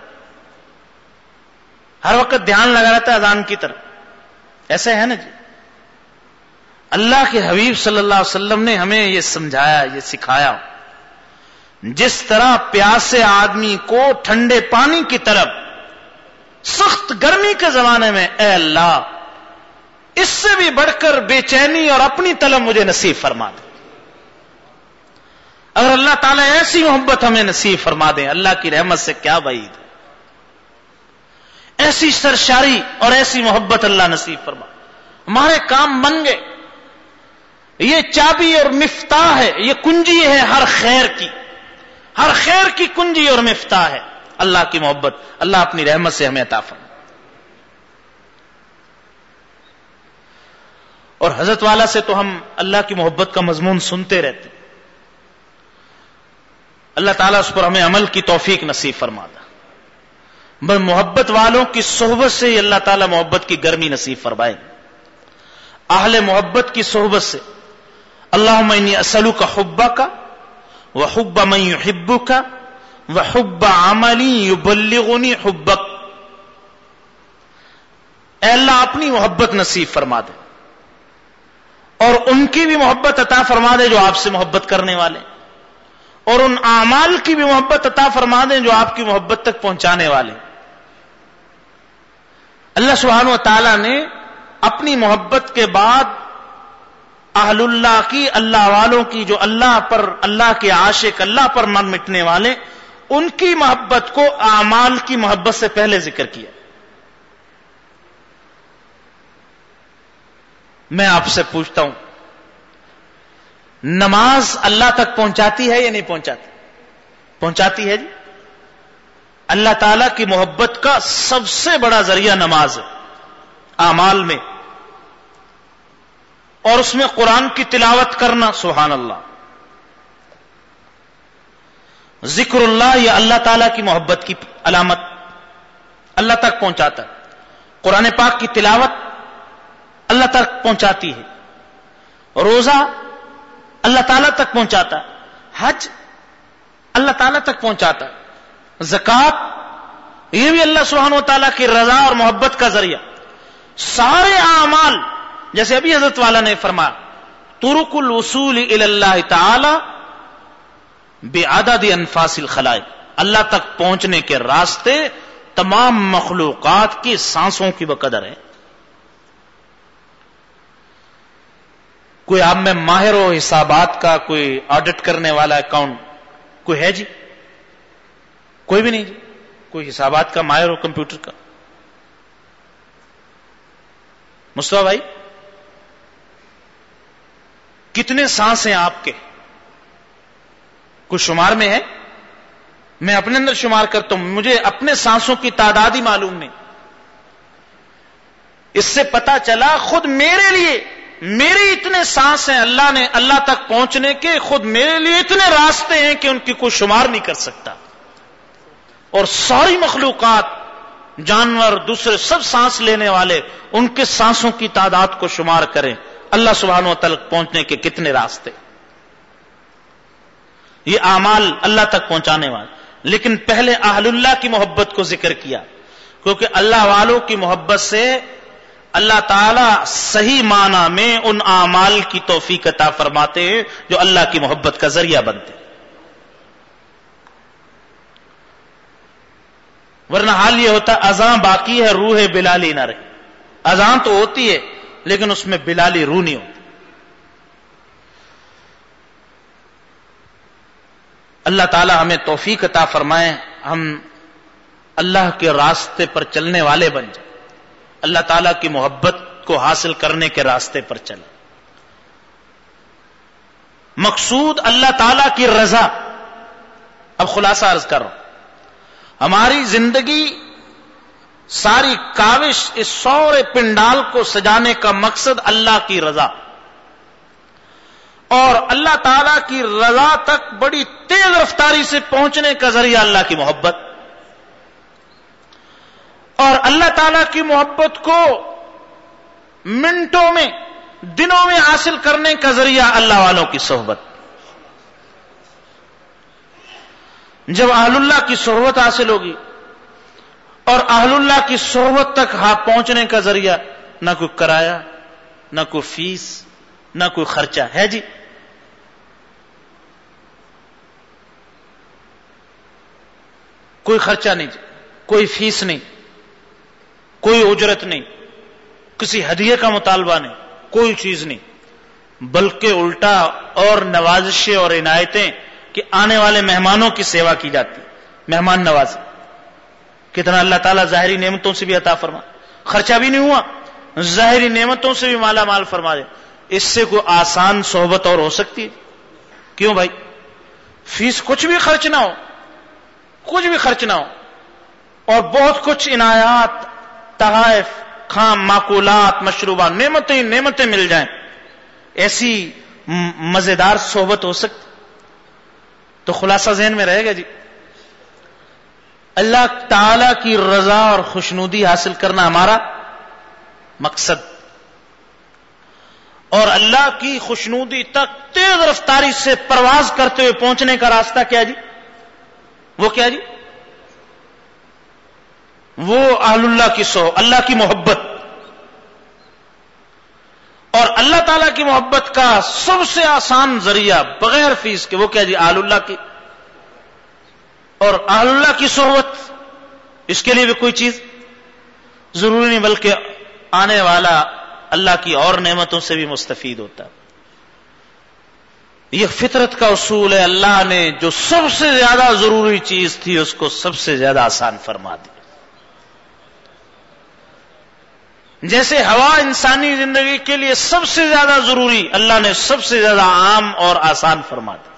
ہر وقت دھیان لگا رہتا ہے اذان کی طرف، ایسے ہے نا جی۔ اللہ کے حبیب صلی اللہ علیہ وسلم نے ہمیں یہ سمجھایا، یہ سکھایا، جس طرح پیاسے آدمی کو ٹھنڈے پانی کی طرف سخت گرمی کے زمانے میں، اے اللہ اس سے بھی بڑھ کر بے چینی اور اپنی طلب مجھے نصیب فرما دے۔ اگر اللہ تعالیٰ ایسی محبت ہمیں نصیب فرما دیں، اللہ کی رحمت سے کیا بعید ہے، ایسی سرشاری اور ایسی محبت اللہ نصیب فرما، ہمارے کام بن گئے. یہ چابی اور مفتاح ہے، یہ کنجی ہے ہر خیر کی، ہر خیر کی کنجی اور مفتاح ہے اللہ کی محبت. اللہ اپنی رحمت سے ہمیں عطا فرما. اور حضرت والا سے تو ہم اللہ کی محبت کا مضمون سنتے رہتے، اللہ تعالیٰ اس پر ہمیں عمل کی توفیق نصیب فرماتا. محبت والوں کی صحبت سے ہی اللہ تعالیٰ محبت کی گرمی نصیب فرمائے. اہل محبت کی صحبت سے اللہم انی اسألک حبک وحب من یحبک وحب عملی یبلغنی حبک. اے اللہ اپنی محبت نصیب فرما دے اور ان کی بھی محبت عطا فرما دے جو آپ سے محبت کرنے والے، اور ان اعمال کی بھی محبت عطا فرما دیں جو آپ کی محبت تک پہنچانے والے. اللہ سبحانہ و تعالی نے اپنی محبت کے بعد اہل اللہ کی، اللہ والوں کی، جو اللہ پر، اللہ کے عاشق، اللہ پر من مٹنے والے، ان کی محبت کو اعمال کی محبت سے پہلے ذکر کیا. میں آپ سے پوچھتا ہوں، نماز اللہ تک پہنچاتی ہے یا نہیں پہنچاتی؟ پہنچاتی ہے جی. اللہ تعالی کی محبت کا سب سے بڑا ذریعہ نماز ہے اعمال میں، اور اس میں قرآن کی تلاوت کرنا، سبحان اللہ. ذکر اللہ یہ اللہ تعالی کی محبت کی علامت، اللہ تک پہنچاتا ہے. قرآن پاک کی تلاوت اللہ تک پہنچاتی ہے. روزہ اللہ تعالیٰ تک پہنچاتا ہے. حج اللہ تعالیٰ تک پہنچاتا ہے. زکوٰۃ یہ بھی اللہ سبحانہ و تعالیٰ کی رضا اور محبت کا ذریعہ. سارے اعمال جیسے ابھی حضرت والا نے فرمایا، طرق الوصول الی اللہ تعالی بعدد انفاس الخلائق، اللہ تک پہنچنے کے راستے تمام مخلوقات کی سانسوں کی بقدر ہے. کوئی آپ میں ماہر ہو حسابات کا، کوئی آڈٹ کرنے والا اکاؤنٹ کوئی ہے جی؟ کوئی بھی نہیں جی. کوئی حسابات کا ماہر ہو، کمپیوٹر کا؟ مصطفیٰ بھائی کتنے سانس ہیں آپ کے؟ کوئی شمار میں ہے؟ میں اپنے اندر شمار کرتا ہوں، مجھے اپنے سانسوں کی تعداد ہی معلوم نہیں. اس سے پتا چلا خود میرے لیے میری اتنے سانس ہیں، اللہ نے اللہ تک پہنچنے کے خود میرے لیے اتنے راستے ہیں کہ ان کی کوئی شمار نہیں کر سکتا. اور ساری مخلوقات، جانور، دوسرے سب سانس لینے والے، ان کے سانسوں کی تعداد کو شمار کریں، اللہ سبحانہ و تعالی پہنچنے کے کتنے راستے. یہ اعمال اللہ تک پہنچانے والے. لیکن پہلے اہل اللہ کی محبت کو ذکر کیا، کیونکہ اللہ والوں کی محبت سے اللہ تعالی صحیح معنی میں ان اعمال کی توفیق عطا فرماتے ہیں جو اللہ کی محبت کا ذریعہ بنتے ہیں. ورنہ حال یہ ہوتا اذان باقی ہے، روح بلالی نہ رہی. اذان تو ہوتی ہے لیکن اس میں بلالی روح نہیں ہوتی. اللہ تعالی ہمیں توفیق عطا فرمائے، ہم اللہ کے راستے پر چلنے والے بن جائیں، اللہ تعالیٰ کی محبت کو حاصل کرنے کے راستے پر چلیں. مقصود اللہ تعالیٰ کی رضا. اب خلاصہ عرض کر رہا ہوں، ہماری زندگی ساری کاوش اس سورے پنڈال کو سجانے کا مقصد اللہ کی رضا، اور اللہ تعالیٰ کی رضا تک بڑی تیز رفتاری سے پہنچنے کا ذریعہ اللہ کی محبت، اور اللہ تعالیٰ کی محبت کو منٹوں میں، دنوں میں حاصل کرنے کا ذریعہ اللہ والوں کی صحبت. جب اہل اللہ کی صحبت حاصل ہوگی، اور اہل اللہ کی صحبت تک ہاتھ پہنچنے کا ذریعہ نہ کوئی کرایہ، نہ کوئی فیس، نہ کوئی خرچہ ہے جی. کوئی خرچہ نہیں جی، کوئی فیس نہیں، کوئی اجرت نہیں، کسی ہدیے کا مطالبہ نہیں، کوئی چیز نہیں، بلکہ الٹا اور نوازشیں اور عنایتیں کہ آنے والے مہمانوں کی سیوا کی جاتی ہے، مہمان نوازی. کتنا اللہ تعالیٰ ظاہری نعمتوں سے بھی عطا فرما، خرچہ بھی نہیں ہوا، ظاہری نعمتوں سے بھی مالا مال فرما دے. اس سے کوئی آسان صحبت اور ہو سکتی ہے؟ کیوں بھائی؟ فیس کچھ بھی خرچ نہ ہو، کچھ بھی خرچ نہ ہو، اور بہت کچھ عنایات، تحائف، خام معقولات، مشروبات، نعمتیں نعمتیں مل جائیں، ایسی مزیدار صحبت ہو سکتی؟ تو خلاصہ ذہن میں رہے گا جی، اللہ تعالی کی رضا اور خوشنودی حاصل کرنا ہمارا مقصد، اور اللہ کی خوشنودی تک تیز رفتاری سے پرواز کرتے ہوئے پہنچنے کا راستہ کیا جی؟ وہ کیا جی؟ وہ اہل اللہ کی سو اللہ کی محبت. اور اللہ تعالیٰ کی محبت کا سب سے آسان ذریعہ بغیر فیس کے وہ کیا جی؟ اہل اللہ کی. اور اہل اللہ کی صحبت، اس کے لیے بھی کوئی چیز ضروری نہیں، بلکہ آنے والا اللہ کی اور نعمتوں سے بھی مستفید ہوتا ہے. یہ فطرت کا اصول ہے، اللہ نے جو سب سے زیادہ ضروری چیز تھی اس کو سب سے زیادہ آسان فرما دی. جیسے ہوا انسانی زندگی کے لیے سب سے زیادہ ضروری، اللہ نے سب سے زیادہ عام اور آسان فرما دی.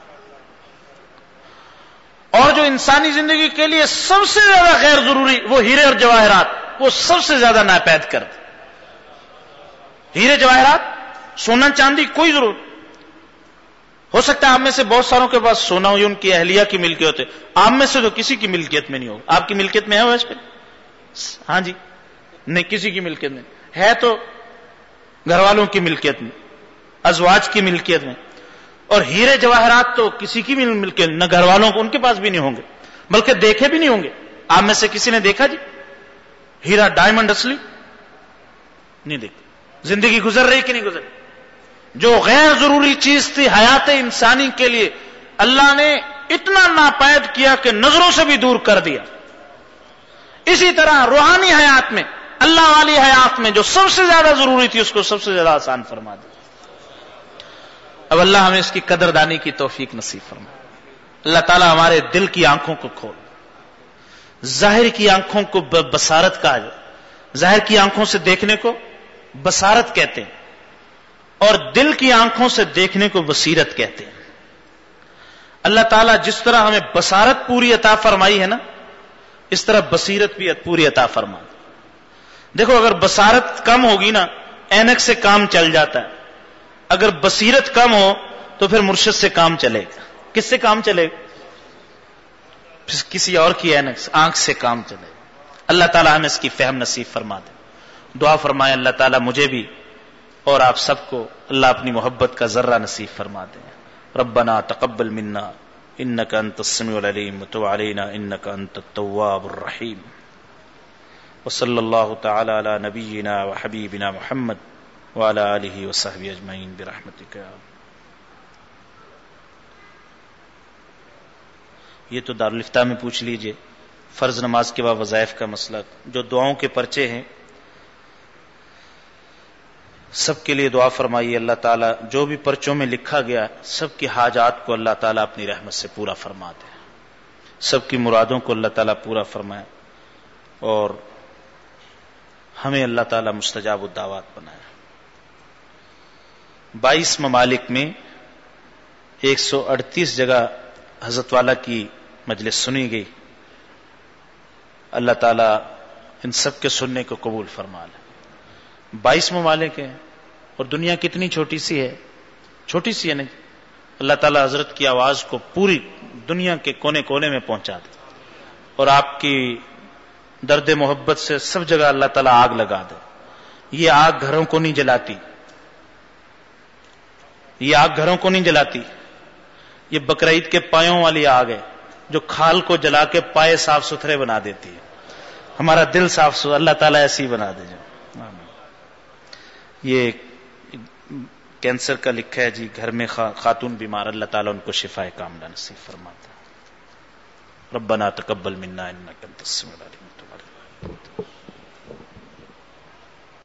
اور جو انسانی زندگی کے لیے سب سے زیادہ غیر ضروری، وہ ہیرے اور جواہرات، وہ سب سے زیادہ ناپید کر دی. ہیرے جواہرات، سونا چاندی کوئی ضرورت. ہو سکتا ہے آپ میں سے بہت ساروں کے پاس سونا ہو، یہ ان کی اہلیہ کی ملکیت ہے، آپ میں سے تو کسی کی ملکیت میں نہیں ہوگا. آپ کی ملکیت میں ہے وہ اس پہ؟ ہاں جی، نہیں کسی کی ملکیت میں ہے، تو گھر والوں کی ملکیت میں، ازواج کی ملکیت میں. اور ہیرے جواہرات تو کسی کی بھی ملکیت، نہ گھر والوں کو ان کے پاس بھی نہیں ہوں گے، بلکہ دیکھے بھی نہیں ہوں گے. آپ میں سے کسی نے دیکھا جی ہیرا ڈائمنڈ اصلی؟ نہیں دیکھا. زندگی گزر رہی کہ نہیں گزر رہی؟ جو غیر ضروری چیز تھی حیات انسانی کے لیے، اللہ نے اتنا ناپید کیا کہ نظروں سے بھی دور کر دیا. اسی طرح روحانی حیات میں، اللہ والی حیات میں جو سب سے زیادہ ضروری تھی اس کو سب سے زیادہ آسان فرما دیا. اب اللہ ہمیں اس کی قدردانی کی توفیق نصیب فرما. اللہ تعالیٰ ہمارے دل کی آنکھوں کو کھول. ظاہر کی آنکھوں کو بصارت کہا جائے، ظاہر کی آنکھوں سے دیکھنے کو بصارت کہتے ہیں، اور دل کی آنکھوں سے دیکھنے کو بصیرت کہتے ہیں. اللہ تعالیٰ جس طرح ہمیں بصارت پوری عطا فرمائی ہے نا، اس طرح بصیرت بھی پوری عطا فرما. دیکھو اگر بصارت کم ہوگی نا، اینک سے کام چل جاتا ہے. اگر بصیرت کم ہو تو پھر مرشد سے کام چلے گا. کس سے کام چلے گا؟ کسی اور کی اینک سے، آنکھ سے کام چلے گا. اللہ تعالیٰ ہمیں اس کی فہم نصیب فرما دے. دعا فرمائے اللہ تعالیٰ مجھے بھی اور آپ سب کو اللہ اپنی محبت کا ذرہ نصیب فرما دے. ربنا تقبل منا انك انت السميع العليم وتب علينا انك انت التواب الرحيم. وصلى الله تعالى على نبينا وحبيبنا محمد وعلى آله وصحبه اجمعين برحمتك يا. یہ تو دارالفتاح میں پوچھ لیجئے فرض نماز کے بعد وظائف کا مسئلہ. جو دعاؤں کے پرچے ہیں سب کے لیے دعا فرمائیے. اللہ تعالیٰ جو بھی پرچوں میں لکھا گیا سب کی حاجات کو اللہ تعالیٰ اپنی رحمت سے پورا فرما دے، سب کی مرادوں کو اللہ تعالیٰ پورا فرمائے، اور ہمیں اللہ تعالیٰ مستجاب الدعوات بنائے. بائیس ممالک میں ایک سو اڑتیس جگہ حضرت والا کی مجلس سنی گئی. اللہ تعالیٰ ان سب کے سننے کو قبول فرما لے. بائیس ممالک ہیں اور دنیا کتنی چھوٹی سی ہے، چھوٹی سی ہے نہیں. اللہ تعالیٰ حضرت کی آواز کو پوری دنیا کے کونے کونے میں پہنچا دے، اور آپ کی درد محبت سے سب جگہ اللہ تعالیٰ آگ لگا دے. یہ آگ گھروں کو نہیں جلاتی، یہ آگ گھروں کو نہیں جلاتی، یہ بقرعید کے پایوں والی آگ ہے جو کھال کو جلا کے پائے صاف ستھرے بنا دیتی ہے. ہمارا دل صاف ستھرا اللہ تعالیٰ ایسی بنا دے. جو یہ کینسر کا لکھا ہے جی، گھر میں خاتون بیمار، اللہ تعالیٰ ان کو شفائے کاملہ نصیب فرماتا. ربنا تقبل منا انک انت السمیع العلیم.